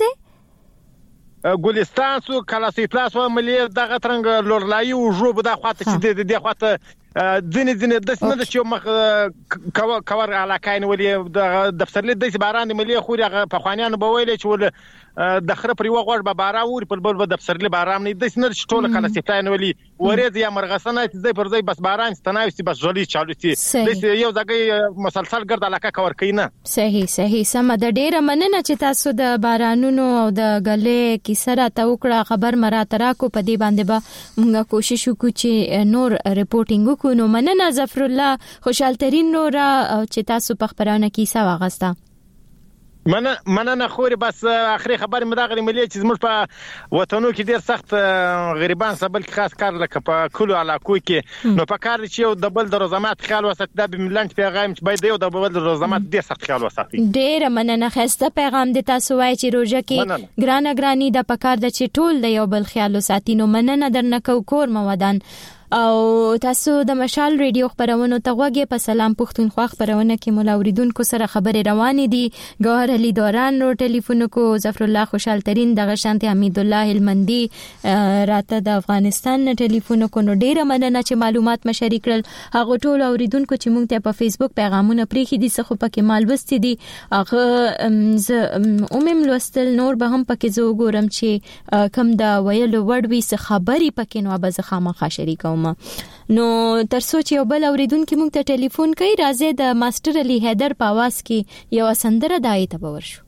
ځای ګلستان سو کلا سیف پلاس و ملي دغه ترنګ لورلای او جوب د خواته چې د خواته ځینې ځینې د سند چې مخ کور علاقاین ولې د دفترلې د باران ملي خو په خوانیانو به ویل چې ول د خره پر یو غوړ به بارا ور پر بل د دفترلې باران نه د سند ټول کله سیفتاین ولې ورېز یا مرغسنه چې پر ځای بس باران ستناوي بس جوړی چالو چې یو ځای مسلسل ګرد علاقه کور کینه. صحیح صحیح سم د ډیره مننه چې تاسو د بارانونو او د غلې کی سره توکړه خبر مراترا کو په دې باندې به موږ کوشش وکړو چې نور ریپورټینګ کو نو مننه ظفر الله خوشحال ترين نور چې تاسو په خبرونه کې سوا غستا مننه مننه خوري بس اخري خبر مداغري ملي چې زموږ په وطنو کې ډیر سخت غریبان سبل خاص کار لکه په کلو علاقو کې نو په کار چې یو د بل د روزمات خیال وسات د بملنت پیغام چې باید یو د بل د روزمات ډیر سخت خیال وساتي. ډیر مننه خسته پیغام د تاسو وای چې روزه کې ګرانه ګرانی د پکار د چې ټول د یو بل خیال وساتي نو مننه درنه کو کور مودان او تاسو د مشال ریډیو خبرونو ته غوږی په سلام پښتونخوا خبرونه کې مولا اوریدونکو سره خبرې روانې دي ګوهر علي دوران نو ټلیفون کو ظفر الله خوشحال ترين دغه شانتي حمید الله هلمندي راته د افغانستان نه ټلیفون کو نو ډیره مننه چې معلومات مشاري کړل هغه ټول اوریدونکو چې مونږ ته په فیسبوک پیغامونه پریخي دي څه خو پکې مالوستي دي هغه ز اومم لوستل نور به هم پکې زو ګورم چې کم دا ویلو وړوي څه خبري پکې نو به زه خامخا شریکوم نو تر سوچ یو بل اوریدونکو مونږ ته ټلیفون کوي راځي د ماستر علي حیدر په आवाज کې یو سندره دای ته ورشو.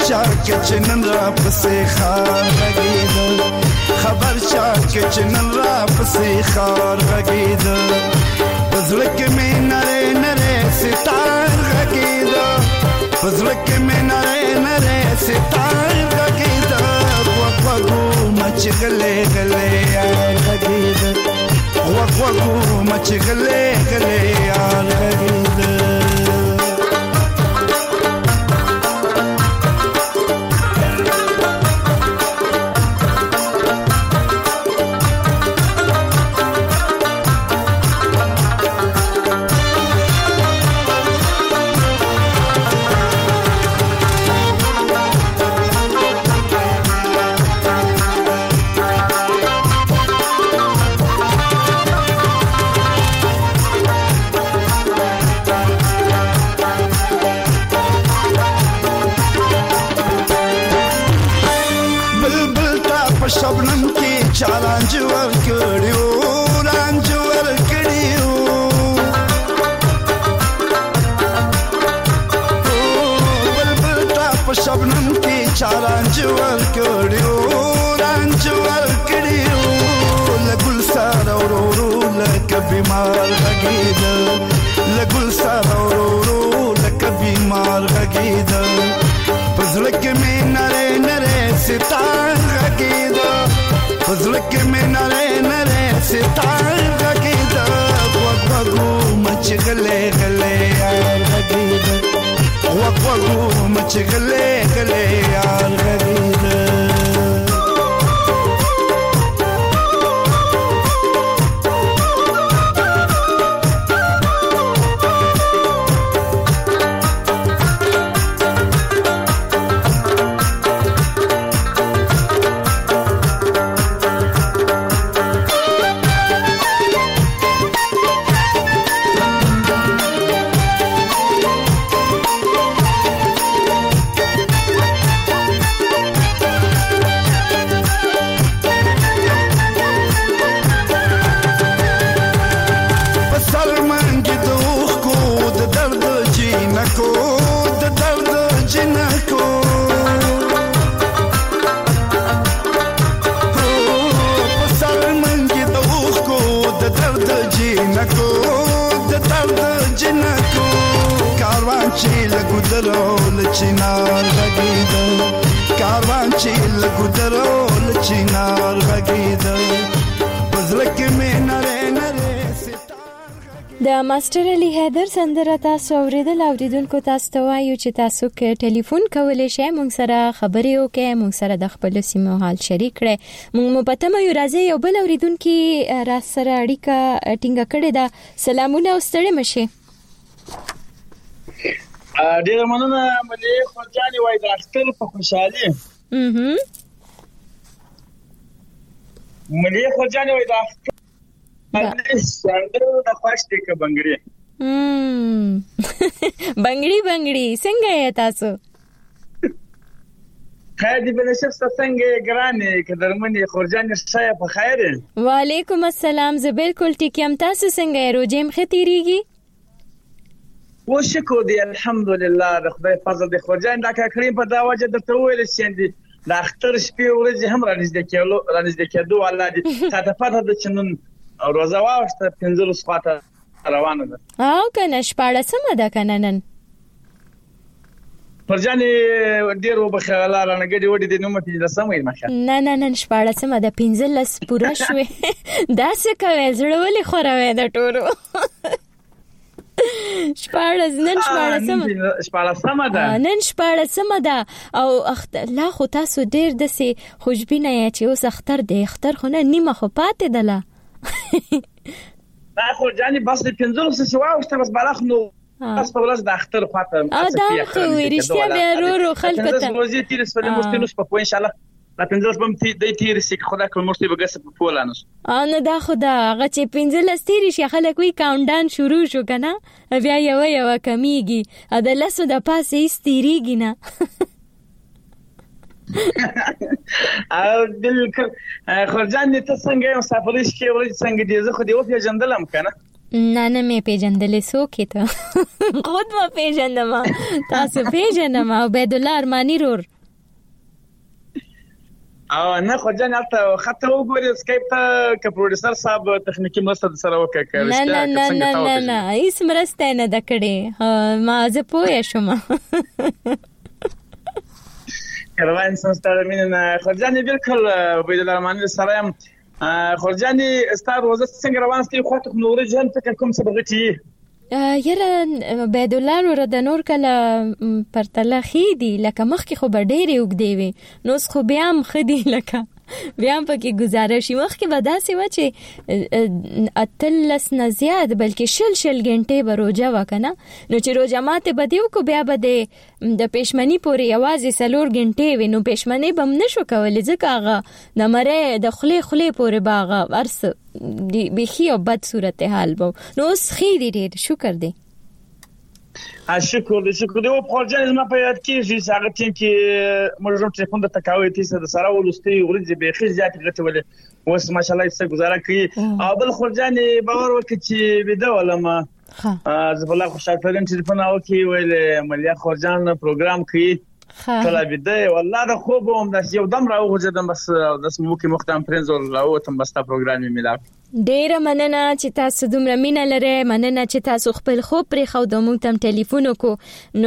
چا کې چنن را پسې خار غږید خبر چا کې چنن را پسې خار غږید پزړه کې مې نره نره ستار غږید پزړه کې مې نره نره ستار غږید وق وقو مچ غلې غلې یار غږید وق وقو مچ غلې غلې یار غږید شبنم کې چالانج ور کړیو رانج ور کړیو بلبل تا په شبنم کې چالانج ور کړیو رانج ور کړیو لګل سره ورو لکه بیمار غږید لګل سره ورو لکه بیمار غږید پزړه کې مې نره نره ستار غږید پزړه کې مې نره نره ستار غږید وق وقو مچ غلې غلې یار غږید وق وقو مچ غلې غلې یار غږید لګودرول چینار غږید کاروان چې لګودرول چینار غږید پزړه کې مې نره نره د ماستر علي حیدر سندره تاسو اوریدل اوریدونکو تاسو ته وایو چې تاسو کې ټلیفون کولای شئ موږ سره خبرې وکړئ موږ سره د خپل سیمو حال شریک کړئ موږ مپته مې راځي یو بل اوریدونکو را سره اړیکه ټینګه کړې ده سلامونه او ستړي مشه ډیره مننه ملي خورجاني وای د اختر په خوشحالي اها ملي خورجاني وای د اختر څنګه د خوښ دي ک بنگړي هم بنگړي بنگړي څنګه یې تاسو خیر دی بل شخص څنګه ګرانه ک درمنې خورجاني شای په خیر وعلیکم السلام زه بالکل ټیک یم تاسو څنګه یې روزم ختیریږي و شکر دی الحمدلله د خدای فضل دی خورجان دا کړي په دا وجه د تویل شندې د اختر شپې ورځې هم راځي کېلو راځي کېدو الله دې تاسو پته د چنن روزه واوسته پنځل سخاته روانه ده او کنه شپاړه سم ده کنه نن خورجان ډیر وبخاله رانګړي وډې د نوم په د سمې مخه نه نه نن شپاړه سم ده پنځل پورا شوې دا څه کوي زړه ولې خوروي د ټورو شپاړس نن شپاړس سم شپاړس سم ده نن شپاړس سم ده او اخت لا خو تاسو ډیر د سي خوشبینه یا چې اوس اختر دی اختر خو نه نیمه خو پاتې دله دا خو جاني بس د پنځلس شو واوسته بس بلخ نو بس په ورځ د اختر خاطر ا دا خو ورشتیا به ورو خلک ته روزي تیر سره مستنوس په ان شاء الله لا پنځلس بم تی د تیر سیک خدا کوم مرتي بغس په پولانوس ان دا خدا هغه چې پنځلس تیر شي خلک وی کاونټ ډاون شروع شو کنه بیا یو یو کمیږي ا د لاسو د پاسه استریږي نه او بالکل خورجان ته څنګه مسافرش کې ورځ څنګه دي زه خو دی او پیژندلم کنه نه نه مې پیژندلې سو کې ته خود ما پیژندم تاسو پیژنم عبد الله ارمانی رور او نه خو جان البته خطه وګوري سکایپ ته ک پروډوسر صاحب تخنیکی مرسته سره وکړه نه نه نه نه نه نه هیڅ مرسته نه د کړې ما زه پوه شوم کروان سنستر مين خرجاني بالکل عبید الرحمن سلام خرجاني استاد روزه څنګه روان ستې خو ته نور جن فکر کوم څه بغتی یره عبید الله ور د نور کله پرتله خېدی لکه مخ کې خو ډېرې وګدی وي نو خو بیا هم خدي لکه بیا هم پکې گزارش مخ کې بداسي و چې اتلس نه زیات بلکې شل شل غنټه بروجه وکنه نو چې روزه ماته بدیو کو بیا بده د پېشمنی پورې आवाज سلور غنټه وینو پېشمنی بم نشو کولای ځکه هغه د مره د خلی خلی پورې باغه ورس دی بخي او بد صورتحال بو نو خې دې ډېر شکر دی شکر دې شکر دې او پروژه زما په یاد کې چې هغه ټیم کې موږ ټلیفون د تکاوي تیسه د سره ولستي ورځې به خې زیات غټولې اوس ماشالله څه گزاره کوي او بل خرجاني باور وکړي چې بده ولما زه بل خو شاکرین ټلیفون او کې ویل ملیا خرجان پروګرام کوي کله بده والله د خوب هم د یو دم راو غوډم بس د سمو کې مختم پرنز او راو تم بس تا پروګرام ملاو ډېر مننه چې تاسو دومره مینه لرئ مننه چې تاسو خپل خوب پرې خو د مونږ تم ټلیفون وکړو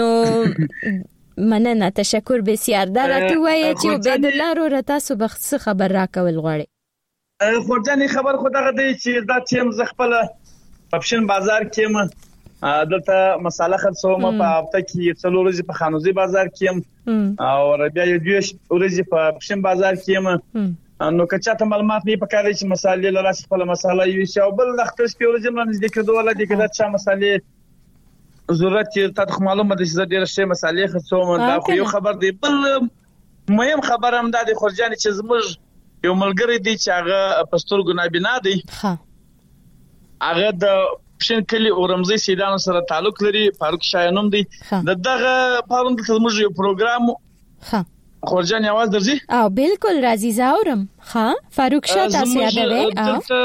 نو مننه تشکر بسیار دا راته وایي چې عبید الله رو تاسو بخت خبر راکول غواړي خورجاني خبر خو دغه دی چې دا ټیم ز خپل اپشن بازار کې ما دلته مساله خرڅوم په هفته کې څلور ورځې په خانوزي بازار کې او بیا یو دوه ورځې په اپشن بازار کې ما نو کچا ته معلومات نه پکاره چې مسالې لري خپل مساله یو شی او بل لختر سپیور جمله نږدې کېدو ولا دي کله چې مسالې ضرورت چې تاسو معلومه ده چې ډېر شی مسالې خرڅوم دا خو یو خبر دی بل مهم خبر هم دا د خرجاني چې زموږ یو ملګری دی چې هغه پستور ګنابینا دی ها هغه د شین کلی اورمزي سیدانو سره تعلق لري فاروق شاینوم دی دغه پاوند د زموږ یو پروګرام ها خورجان आवाज درځي او بالکل راځي زاورم ها فاروق شاه تاسو یادوي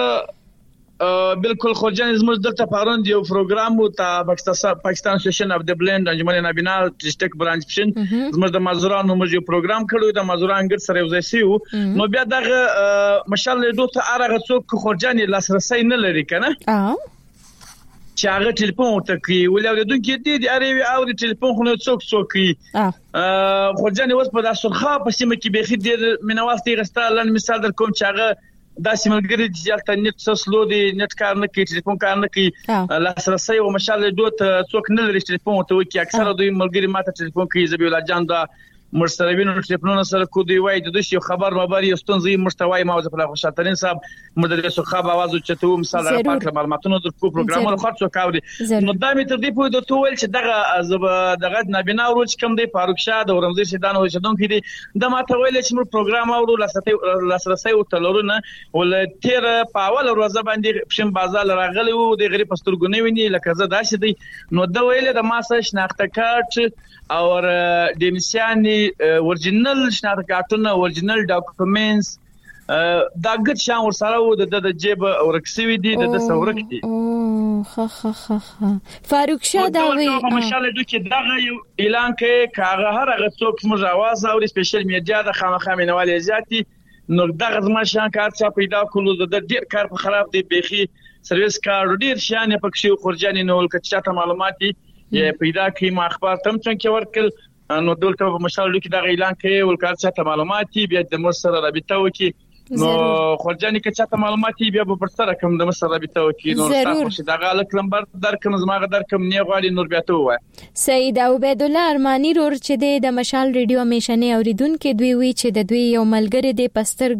او بالکل خورجان زموږ دلته پاروند یو پروګرام او ته پاکستان پاکستان سیشن اف د بلند انجمن نابینا ډیسټریکټ برانچ پشن زموږ د مازوران موږ یو پروګرام کړو د مازوران ګر سره یو ځای نو بیا دغه مشال دوته ارغه څوک خورجان لاسرسي نه لري کنه اه چې هغه ټلیفون ورته کوي ولودونکو دې د اړوي او د ټلیفون خو څوک څوک کوي ا خو ځنه اوس په داسې خا په سیمه کې به خې د منواستی غستالن مثال در کوم چې هغه داسې ملګری چې البته نت سلو دي نت کار نه کوي ټلیفون کار نه کوي لاسرسي او مشال دوت څوک نه لري ټلیفون ورته کوي اکثره دوی ملګری ماته ټلیفون کوي زبي الله جان دا مرستوینو ټلیفونونو سره کو دی وای د دوی خبر مباري استنځي مستوای موزه په خوشاترین صاحب مدرس سو خبر आवाज چته مثال راپاک معلوماتونو د کو پروګرامونو خرڅو کاوري نو دا می تر دې په د توول چې دغه زب دغه نبینا ورچ کم دی فاروق شاه د ورمزي شیدان او شدون کې د ماته ویل چې موږ پروګرام اورو لاسته لاسرسي او تلورونه ول تیر پاول ورځ باندې پښم بازار راغلی وو د غری پسترګونی ویني لکه زه داسې دی نو دا ویل د ماسه شناخته کارت او د نشاني اورجینل شناخته کارتونه اورجینل ډاکومنټس دا ګټ شان ور سره و د جيب ورکسوي دي د ثورک دي او خ خ خ خ فاروق شاه دا وی په مشاله دوی کې دغه یو اعلان کوي کاغه هر هغه څوک موږ आवाज او سپیشل میډیا د خامخا مینوالي زیاتی نو دغه زما شان کار چا پیدا کولو د ډیر کار په خراب دی بيخي سرویس کار ډیر شان په کښو خرجاني نو کچا معلوماتي پیدا کی ما اخبار تم څنګه ورکل نو دلته په مشاله کې دا اعلان کوي ولکار څه معلوماتي بیا د مر سره رابطه وکي نو خرجاني که چاته معلوماتي بیا به پر سره کوم د مر سره رابطه وکي نو تاسو چې دا غلط نمبر درکم زماغه درکم نه غواړي نور بیا ته وای سید عبید الله ارمانی رور چې د مشال ریډیو همیشنه اوریدونکو دوی وی چې د دوی یو ملګری د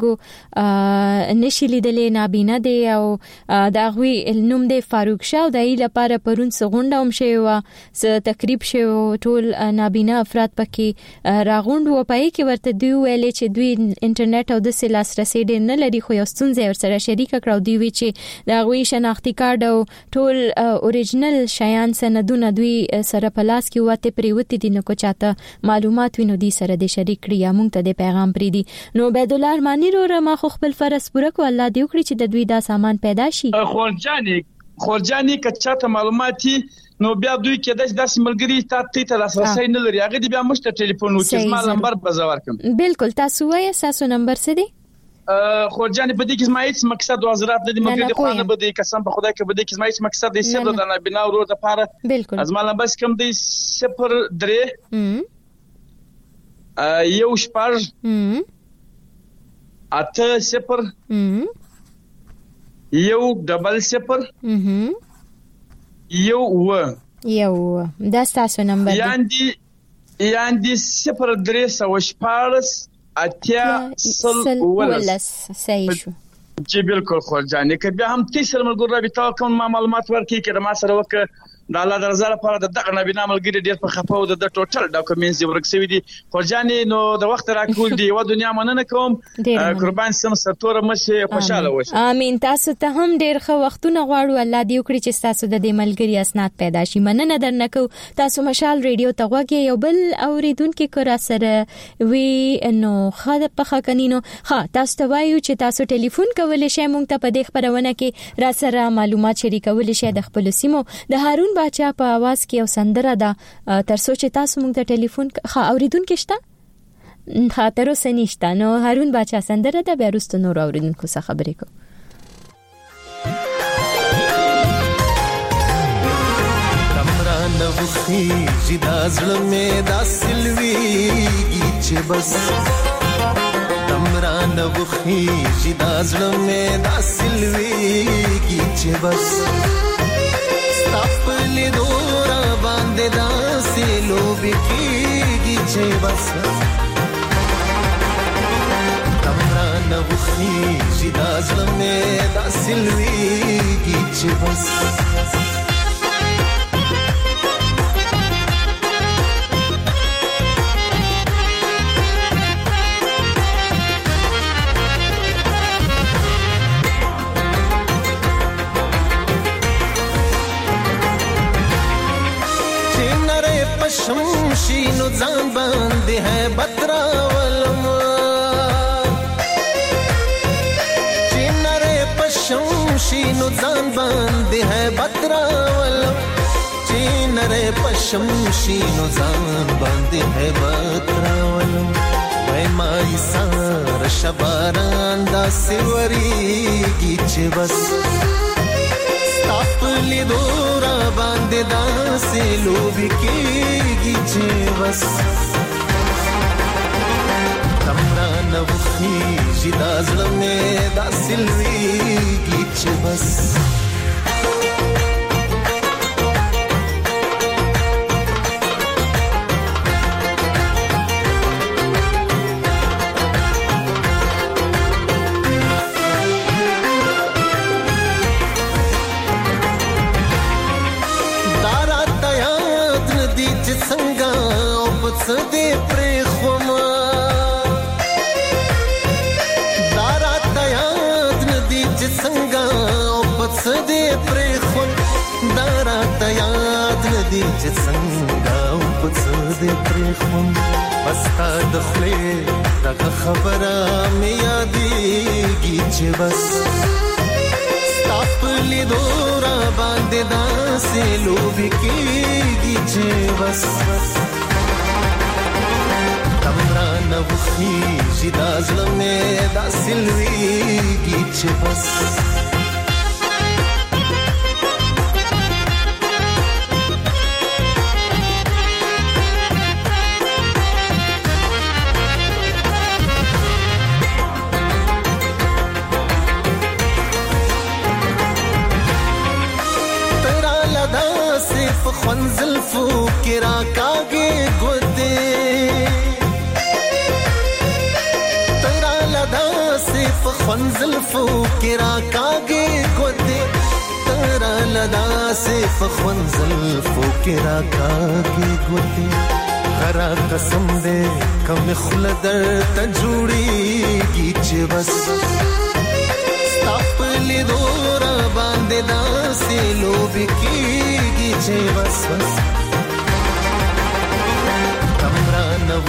پسترګو نشلی دلې نابینا دی او دا غوي نوم د فاروق شاه د ای لپاره پرون سغونډه هم شوی و س تقریب شو ټول نابینا افراد پکې راغوند و پای کې ورته دوی ویل چې دوی انټرنیټ او د سلاسرسي ډېر نه لري خو یو ستونزه ورسره شریک کړو دی وی چې دا غوي شناختی کارت او ټول اوریجنل شیان سندونه دوی سره پلاس کې وته پریوتی دي نو کو چاته معلومات وینو دي سره د شریک کړی یا مونږ ته د پیغام پری دي نو عبید الله ارمانی رو ما خو خپل فرض پوره کو الله دی وکړي چې د دوی دا سامان پیدا شي خورجاني خورجاني که چاته معلوماتي نو بیا دوی کې د داسې ملګری ته ته لاسرسي نه لري هغه دی بیا مشته ټلیفون وکړي ما نمبر بزور کوم بالکل تاسو وایي تاسو نمبر څه دی خو جانې په دې کې ما هیڅ مقصد او حضرات د ملګری د خوانه بده قسم په خدای کې بده کې ما هیڅ مقصد د سبب د نه بنا ورو د پاره بالکل از ما بس کوم دی صفر درې یو شپږ اته صفر یو ډبل صفر یو و یو دا تاسو نمبر دی یاندي یاندي صفر درې سو شپږ اتیا سل ولس صحیح شو جی بالکل خو ځانې کې بیا هم تیسر ملګر رابطه کوم معلومات ورکړي کړه ما سره وک د الله درزه لپاره د دغه نبی نام ملګری ډیر په خپو د ټوټل ډاکومنټس ورکسوي دي خو ځانې نو د وخت راکول دی و دنیا مننه کوم قربان سم ستوره مشه خوشاله وشه امين تاسو ته هم ډیر ښه وختونه غواړو الله دې وکړي چې تاسو د دې ملګری اسناد پیدا شي مننه درنکو تاسو مشال ریډیو ته غوږی یو بل اوریدونکو کرا سره وی نو خاله په خکنینو ها تاسو ته وایو چې تاسو ټلیفون کولای شئ مونږ ته په دې خبرونه کې را سره معلومات شریکول شئ د خپل سیمو د هارون باچا په आवाज کې او سندره دا تر سوچ تاسو موږ ته ټلیفون ښه اوریدونکو شته خاطر وسنيشته نو هارون باچا سندره دا بیا وروسته نور اوریدونکو څخه خبرې کوم کمران وخی جدا زلمه دا سلوی چې بس کمران وخی جدا زلمه دا سلوی چې بس خپل دورا باندې داسې لوبي کېږي چې بس کمران وخی چې دا زلمه داسې لويږي چې بس شمشینو ځان باندې ہے بترا ولم چینره پشمشینو ځان باندې ہے بترا ولم چینره پشمشینو ځان باندې ہے بترا ولم وای مای سار شباران دا سیوریږي چې بس خپل دورا باندې داسې لوبي کېږي چې بس کمران وخی جدا زلمه داسې لويږي چې بس سدې پر خوما دارات یاد ندی چې څنګه او پس دې پر خون دارات یاد ندی چې څنګه او پس دې پر خون پستا د خپل دغه خبره مې یادېږي چې بس خپل دورا باندې داسې لوبي کېږي چې بس کمران وخی جدا زلمه دا سلویږي چې بس ترا لدا صرف خنزل فو کرا کاږي ګوته خنزل فوکرا کاږي ګوته ترا لدا صرف خنزل فوکرا کاږي ګوته غرا قسم دې کم خلدر ته جوړيږي چې بس خپل دورا باندې داسې لوبي کېږي چې بس بس کمران نو خي چې دا زلمه داسې لويږي چې بس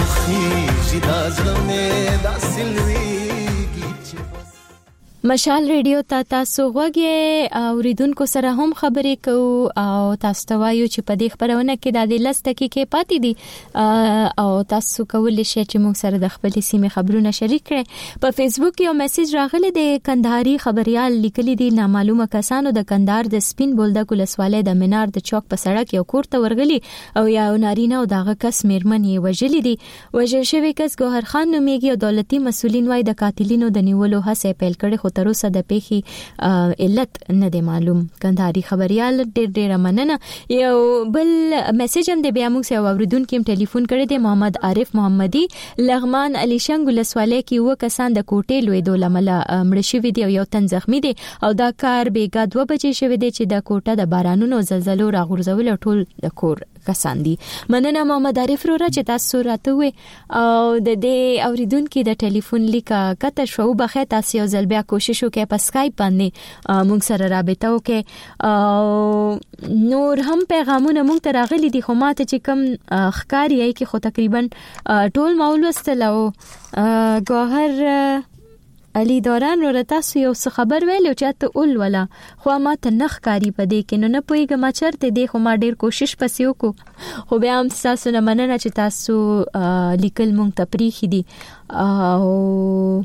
کمران وخی جدا زلمه داسې لويږي چې بس کمران وخی جدا زلمه داسې لويږي چې بس کمران وخی چې دا زلمه داسې لويږي چې بس کمران وخی چې دا زلمه داسې لويږي چې بس مشال ریډیو ته تاسو غوږی اوریدونکو سره هم خبرې کوو او تاسو ته وایو چې په دې خبرونه کې د دلس دقیقې پاتې دي او تاسو کولای شئ چې موږ سره د خپل سیمې خبرونه شریک کړئ. په فیسبوک یو میسج راغلی دی، کندهاري خبريال لیکلي دي نامعلومه کسانو د کندهار د سپین بولدک ولسوالۍ د منار د چوک په سړک یو کور ته ورغلي او یو نارینه او دغه کس میرمن یې وژلي دي. وژل شوی کس ګوهر خان نومیږي او دولتي مسولین وايي د قاتلینو د نیولو هڅه پیل کړې، خو تر اوسه د پیښې علت نه دی معلوم. کندهاري خبريال ډېر ډېر مننه. یو بل میسج هم د بیا موږ سره اوریدونکو ټلیفون کړی دی، محمد عارف محمدي، لغمان علي شنګ ولسوالۍ کې و کسان د کوټې لوی دولمله مړ شوی دی او یو تن زخمی دی او دا کار بیګا دوه بجې شوی دی چې د کوټه د بارانونو زلزلو راغورځول ټول د کور کسان دي. مننه محمد عارف رو را چې تاسو راته وي او د دې اوریدونکو د ټلیفون لیکه کته شو بخې تاسو یو ځل بیا کوشش وکړئ په اسکایپ باندې موږ سره رابطه وکړئ او نور هم پیغامونه موږ ته راغلي دي، خو ماته چې کوم ښکاری ای کې خو تقریبا ټول مولوستل او ګوهر علي دوران رو تاسو یو څه خبر ویلو چې ته اول ولا خو ما ته نخ کاری پدې کې نو نه پويګه ما چرته دی، خو ما ډیر کوشش پسې وکړو، خو بیا هم تاسو نه مننه چې تاسو لیکل مونږ ته پریخي دي. او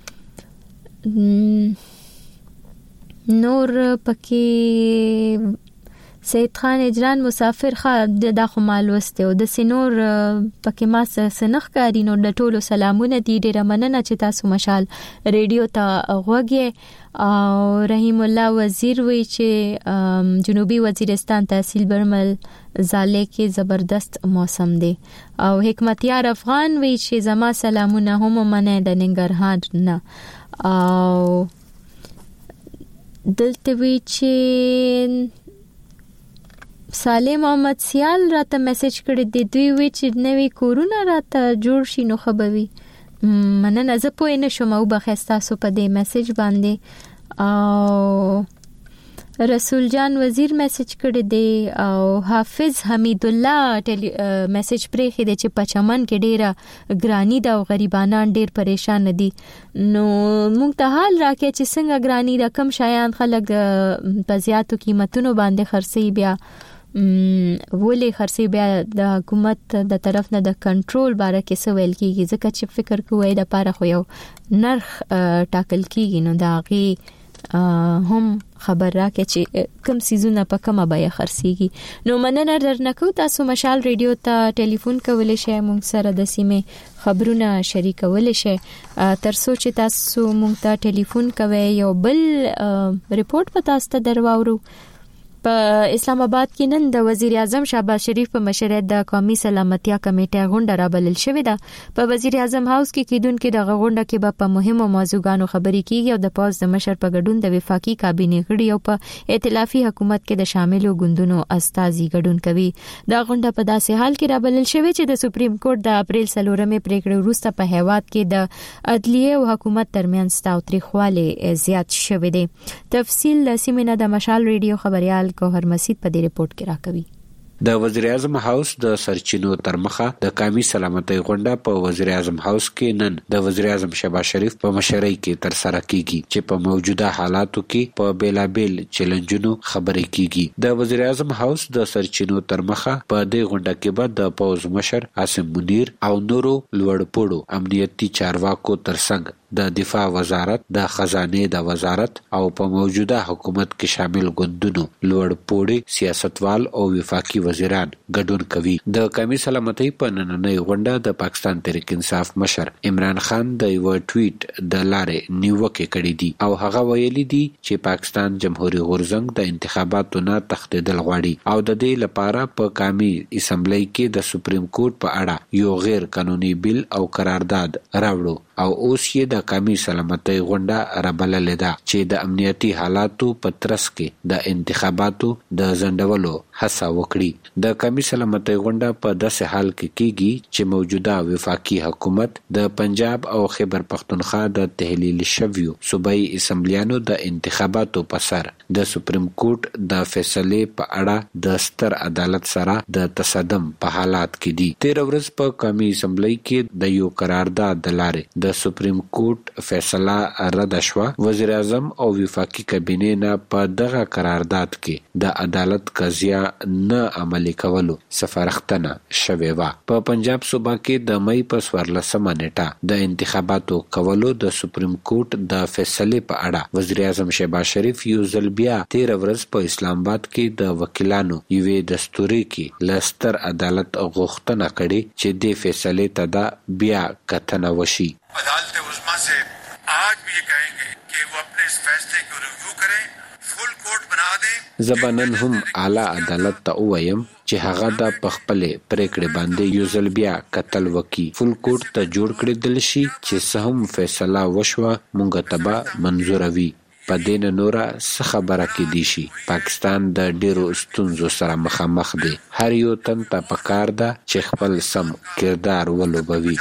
نور پکې سید خان اجران مسافر خان د خو مالوسته او د سينور پکې ما سنخ کاری نو د ټولو سلامونه دي. ډیره مننه چې تاسو مشال ریډیو ته غوږی. او رحیم الله وزیر وی چې جنوبي وزیرستان تحصیل برمل زاله کې زبردست موسم دی. او حکمتیار افغان وی چې زما سلامونه هم منه د ننګرهار نه. او دلته وی چې صالح محمد سیال راته میسج کړی دی، دوی وی چې نوې کورونه راته جوړ شي نو خبوي. مننه زه پوه نه شوم او بخښتا سو په دې میسج باندې. او رسول جان وزیر میسج کړی دی او حافظ حمید الله میسج پرې خې دی چې پچمن کې ډیره ګرانی دا او غریبانان ډیر پریشان دي. نو موږ ته حال راکې چې څنګه ګرانی دا کم شایان خلک په زیاتو قیمتونو باندې خرڅي، بیا ولې خرڅي بیا د حکومت د طرف نه د کنټرول باره کې څه ویل کیږي، ځکه چې فکر کوی د پاره خو یو نرخ ټاکل کیږي نو دا غي هم خبر را کې چې کم سيزونه په کومه بیا خرڅيږي. نو مننه درنکو تاسو مشال ریډیو ته ټلیفون کولای شئ، موږ سره د سیمه خبرونه شریکول شئ. تر څو چې تاسو موږ ته ټلیفون کوئ یو بل ریپورت په تاسو ته درواورو. په اسلام آباد کې نن د وزیر اعظم شهباز شریف په مشرۍ د قومي سلامتیا کمیټه غونډه رابلل شوې ده. په وزیر اعظم هاوس کې کېدونکو د غونډه کې به په مهمو موضوعاتو خبرې کیږي او د پوز د مشر په ګډون د وفاقي کابینه غړي او په ائتلافي حکومت کې د شاملو ګوندونو استازي ګډون کوي. دا غونډه په داسې حال کې رابلل شوې چې د سپریم کورټ د اپریل څلورمې پریکړې وروسته په هیواد کې د عدلیه او حکومت ترمنځ تاوتریخوالی زیات شوې ده. تفصیل د سیمینه د مشال ریډیو خبريال ګوهر مسید په دې ریپورت کې راکوي. د وزیر اعظم هاوس د سرچینو تر مخه د قومي سلامتۍ غونډه په وزیر اعظم هاوس کې نن د وزیر اعظم شهباز شریف په مشرۍ کې تر سره کیږي چې په موجوده حالاتو کې په بیلابل چیلنجونو خبرې کیږي. د وزیر اعظم هاوس د سرچینو تر مخه په دې غونډه کې به د پوز مشر عاصم منیر او نورو لوړپوړو امنیتي چارواکو ترڅنګ د دفاع وزارت، د خزانه د وزارت او په موجوده حکومت کې شامل ګوندونو لوړپوړي سیاستوال او وفاقي وزیران ګډون کوي. د قومي سلامتۍ په نننۍ غونډه د پاکستان تحریک انصاف مشر عمران خان د یو ټویټ د لارې نیوکه کړې دي او هغه ویلي دي چې پاکستان جمهوریت غورځنګ د انتخاباتو نه تښتیدل غواړي او د دې لپاره په قومي اسمبلی کې د سپریم کورټ په اړه یو غیر قانوني بیل او قرارداد راوړو او اوس یې د قومي سلامتۍ غونډه رابللې ده چې د امنیتي حالاتو په ترڅ کې د انتخاباتو د ځنډولو هڅه وکړي. د قومي سلامتۍ غونډه په داسې حال کې کیږي چې موجوده وفاقي حکومت د پنجاب او خیبر پختونخوا د تحلیل شویو صوبایي اسمبلیانو د انتخاباتو په سر د سپریم کورټ د فیصلې په اړه د ستر عدالت سره د تصادم په حالات کې دي. تیر ورځ په قومي اسمبلی کې د یو قرارداد د لارې د سپریم کورټ کورټ فیصله رد شوه. وزیر اعظم او وفاقي کابینه نه په دغه قرارداد کې د عدالت قضیه نه عملي کولو سفارښتنه شوې وه. په پنجاب صوبه کې د مئی په څوارلسمه نیټه د انتخاباتو کولو د سپریم کورټ د فیصلې په اړه وزیر اعظم شهباز شریف یو ځل بیا تېره ورځ په اسلام آباد کې د وکیلانو یوې دستوري کې له ستر عدالت غوښتنه کړې چې دې فیصلې ته د بیا کتنه وشي. عدالت عظما سے آج بھی یہ کہیں گے کہ وہ اپنے اس فیصلے کو ریویو کریں, فل کورٹ بنا دیں. زبانن هم اعلی عدالت ته ووایم چې هغه د خپلې پریکړې باندې یو ځل بیا کتل وکي, فل کورټ ته جوړ کړل شي چې څه هم فیصله وشوه مونږ ته به منظور وي. په دې نه نوره څه خبره کېدی شي. پاکستان د ډېرو ستونزو سره مخامخ دی. هر یو تن ته پکار ده چې خپل سم کردار ولوبوي.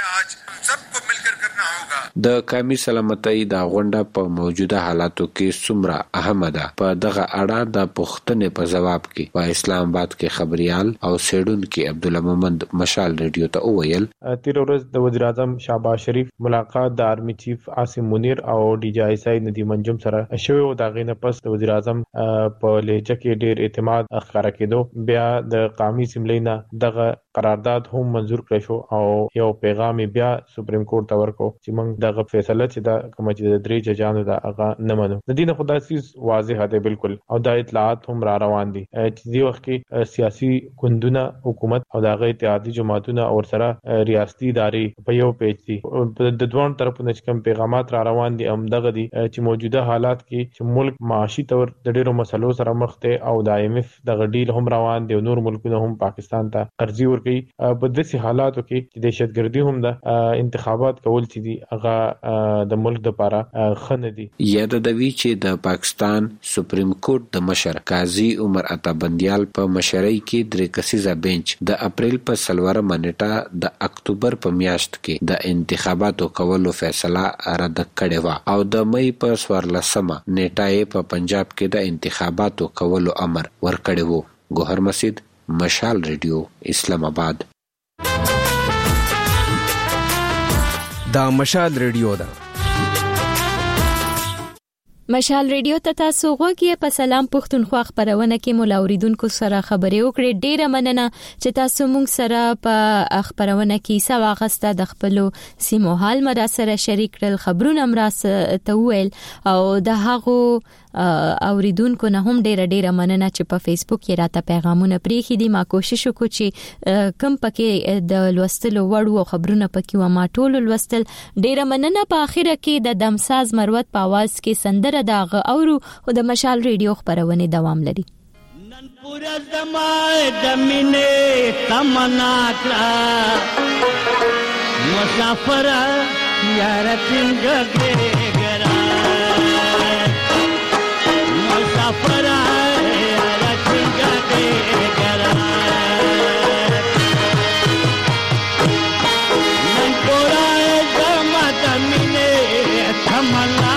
د قومي سلامتۍ دا غونډه په موجوده حالاتو کې څومره اهمه ده, په دغه اړه د پوښتنې په ځواب کې په اسلام آباد کې خبريال او سیډونکي عبدالله محمد مشال ریډیو ته وویل تیر ورځ د وزیر اعظم شهباز شریف ملاقات د آرمي چیف عاصم منیر او ډي جي آی سي ندیم انجم سره شوی او دا غینه پس د وزیر اعظم په لهجه کې ډیر اعتماد ښکارا کېدو. بیا د قومي اسمبلی نه دغه قرارداد هم منظور کړی شو او یو پیغام بیا سپریم کورټ ته ورکو چې موږ دغه فیصله چې دا کوم چې د درې ججانو دا هغه نه منو. د دې نه خدای سیس واضح ده بالکل او دا اطلاعات هم را روان دي چې دی وخت کې سیاسي ګوندونه حکومت او دغه اتحادی جماعتونه او سره ریاستي ادارې په یو پیج دي. د دوه طرفونو چې کوم پیغامات را روان دي هم دغه دي چې موجوده حالات کې چې ملک معاشي تور د ډیرو مسلو سره مخ ته او د آی ایم ایف دغه ډیل هم روان دي او نور ملکونه هم پاکستان ته قرضې ورکوي. په داسې حالاتو کې چې دهشتګردي هم د انتخابات کول چې دي هغه د ملک لپاره خنه دي. یاد دوی چې د پاکستان سپریم کورټ د مشر قاضي عمر عطا بندیال په مشرۍ کې درې کسیزه بنچ د اپریل په څلورمه نیټه د اکتوبر په میاشت کې د انتخاباتو کولو فیصله رد کړې و او د مئی په څوارلسمه نیټه په پنجاب کې د انتخاباتو کولو امر ورکړی و. ګوهر مسجد, مشال ریډیو, اسلام آباد. دا مشال ریډیو ده. مشال ریډیو ته تاسو غوږی په سلام پښتونخوا خبرونه کې مولا اوریدونکو سره خبرې وکړې. ډیره مننه چې تاسو مونږ سره په خبرونه کې سوا غسته د خپل سیمو حال مر سره شریک کړل, خبرونه مرا ته ویل او د هغه اوریدونکو نه هم ډیره ډیره مننه چې په فیسبوک کې راته پیغامونه پریخي دي. ما کوشش وکړ چې کم پکې د لوستلو وړو خبرونه پکې و ما ټول لوستل. ډیره مننه. په اخره کې د دمساز مروت په आवाज کې سندره داغه اورو او د مشال ریډیو خبرونه دوام لري. نن پورا زمای د مینې تمنا کړه مسافر یار څنګه ګرا مسافر یار څنګه ګرا نن پورا زمای د مینې تمنا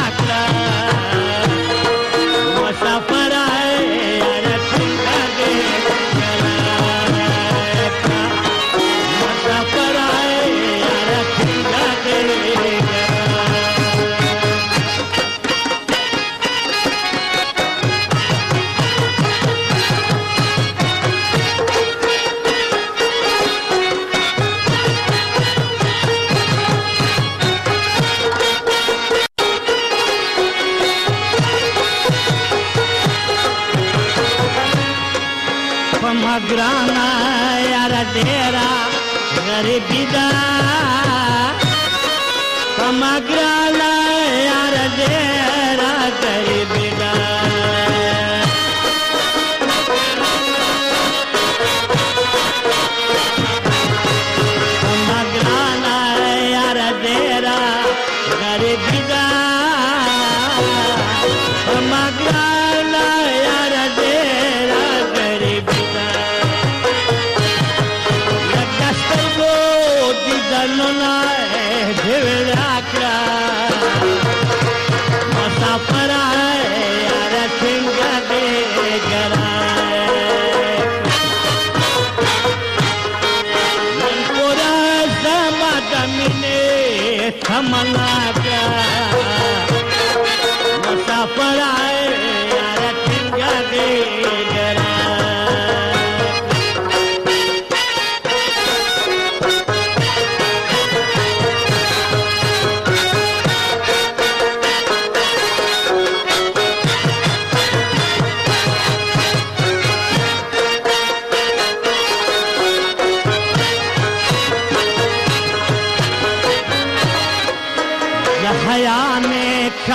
graana yara dera garibi da kamagrana yara dera garibi da kamagrana yara dera garibi da kamagrana yara dera garibi नोना ढेवड़ा करा मुसाफरा यार सिंगा दे गरा मन पूरा समाज मिले थमना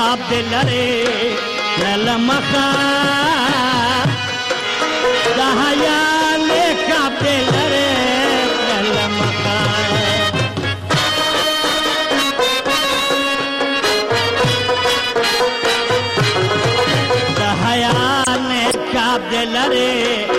کاب دلره للمخا دهیا نه کاب دلره للمخا دهیا نه کاب دلره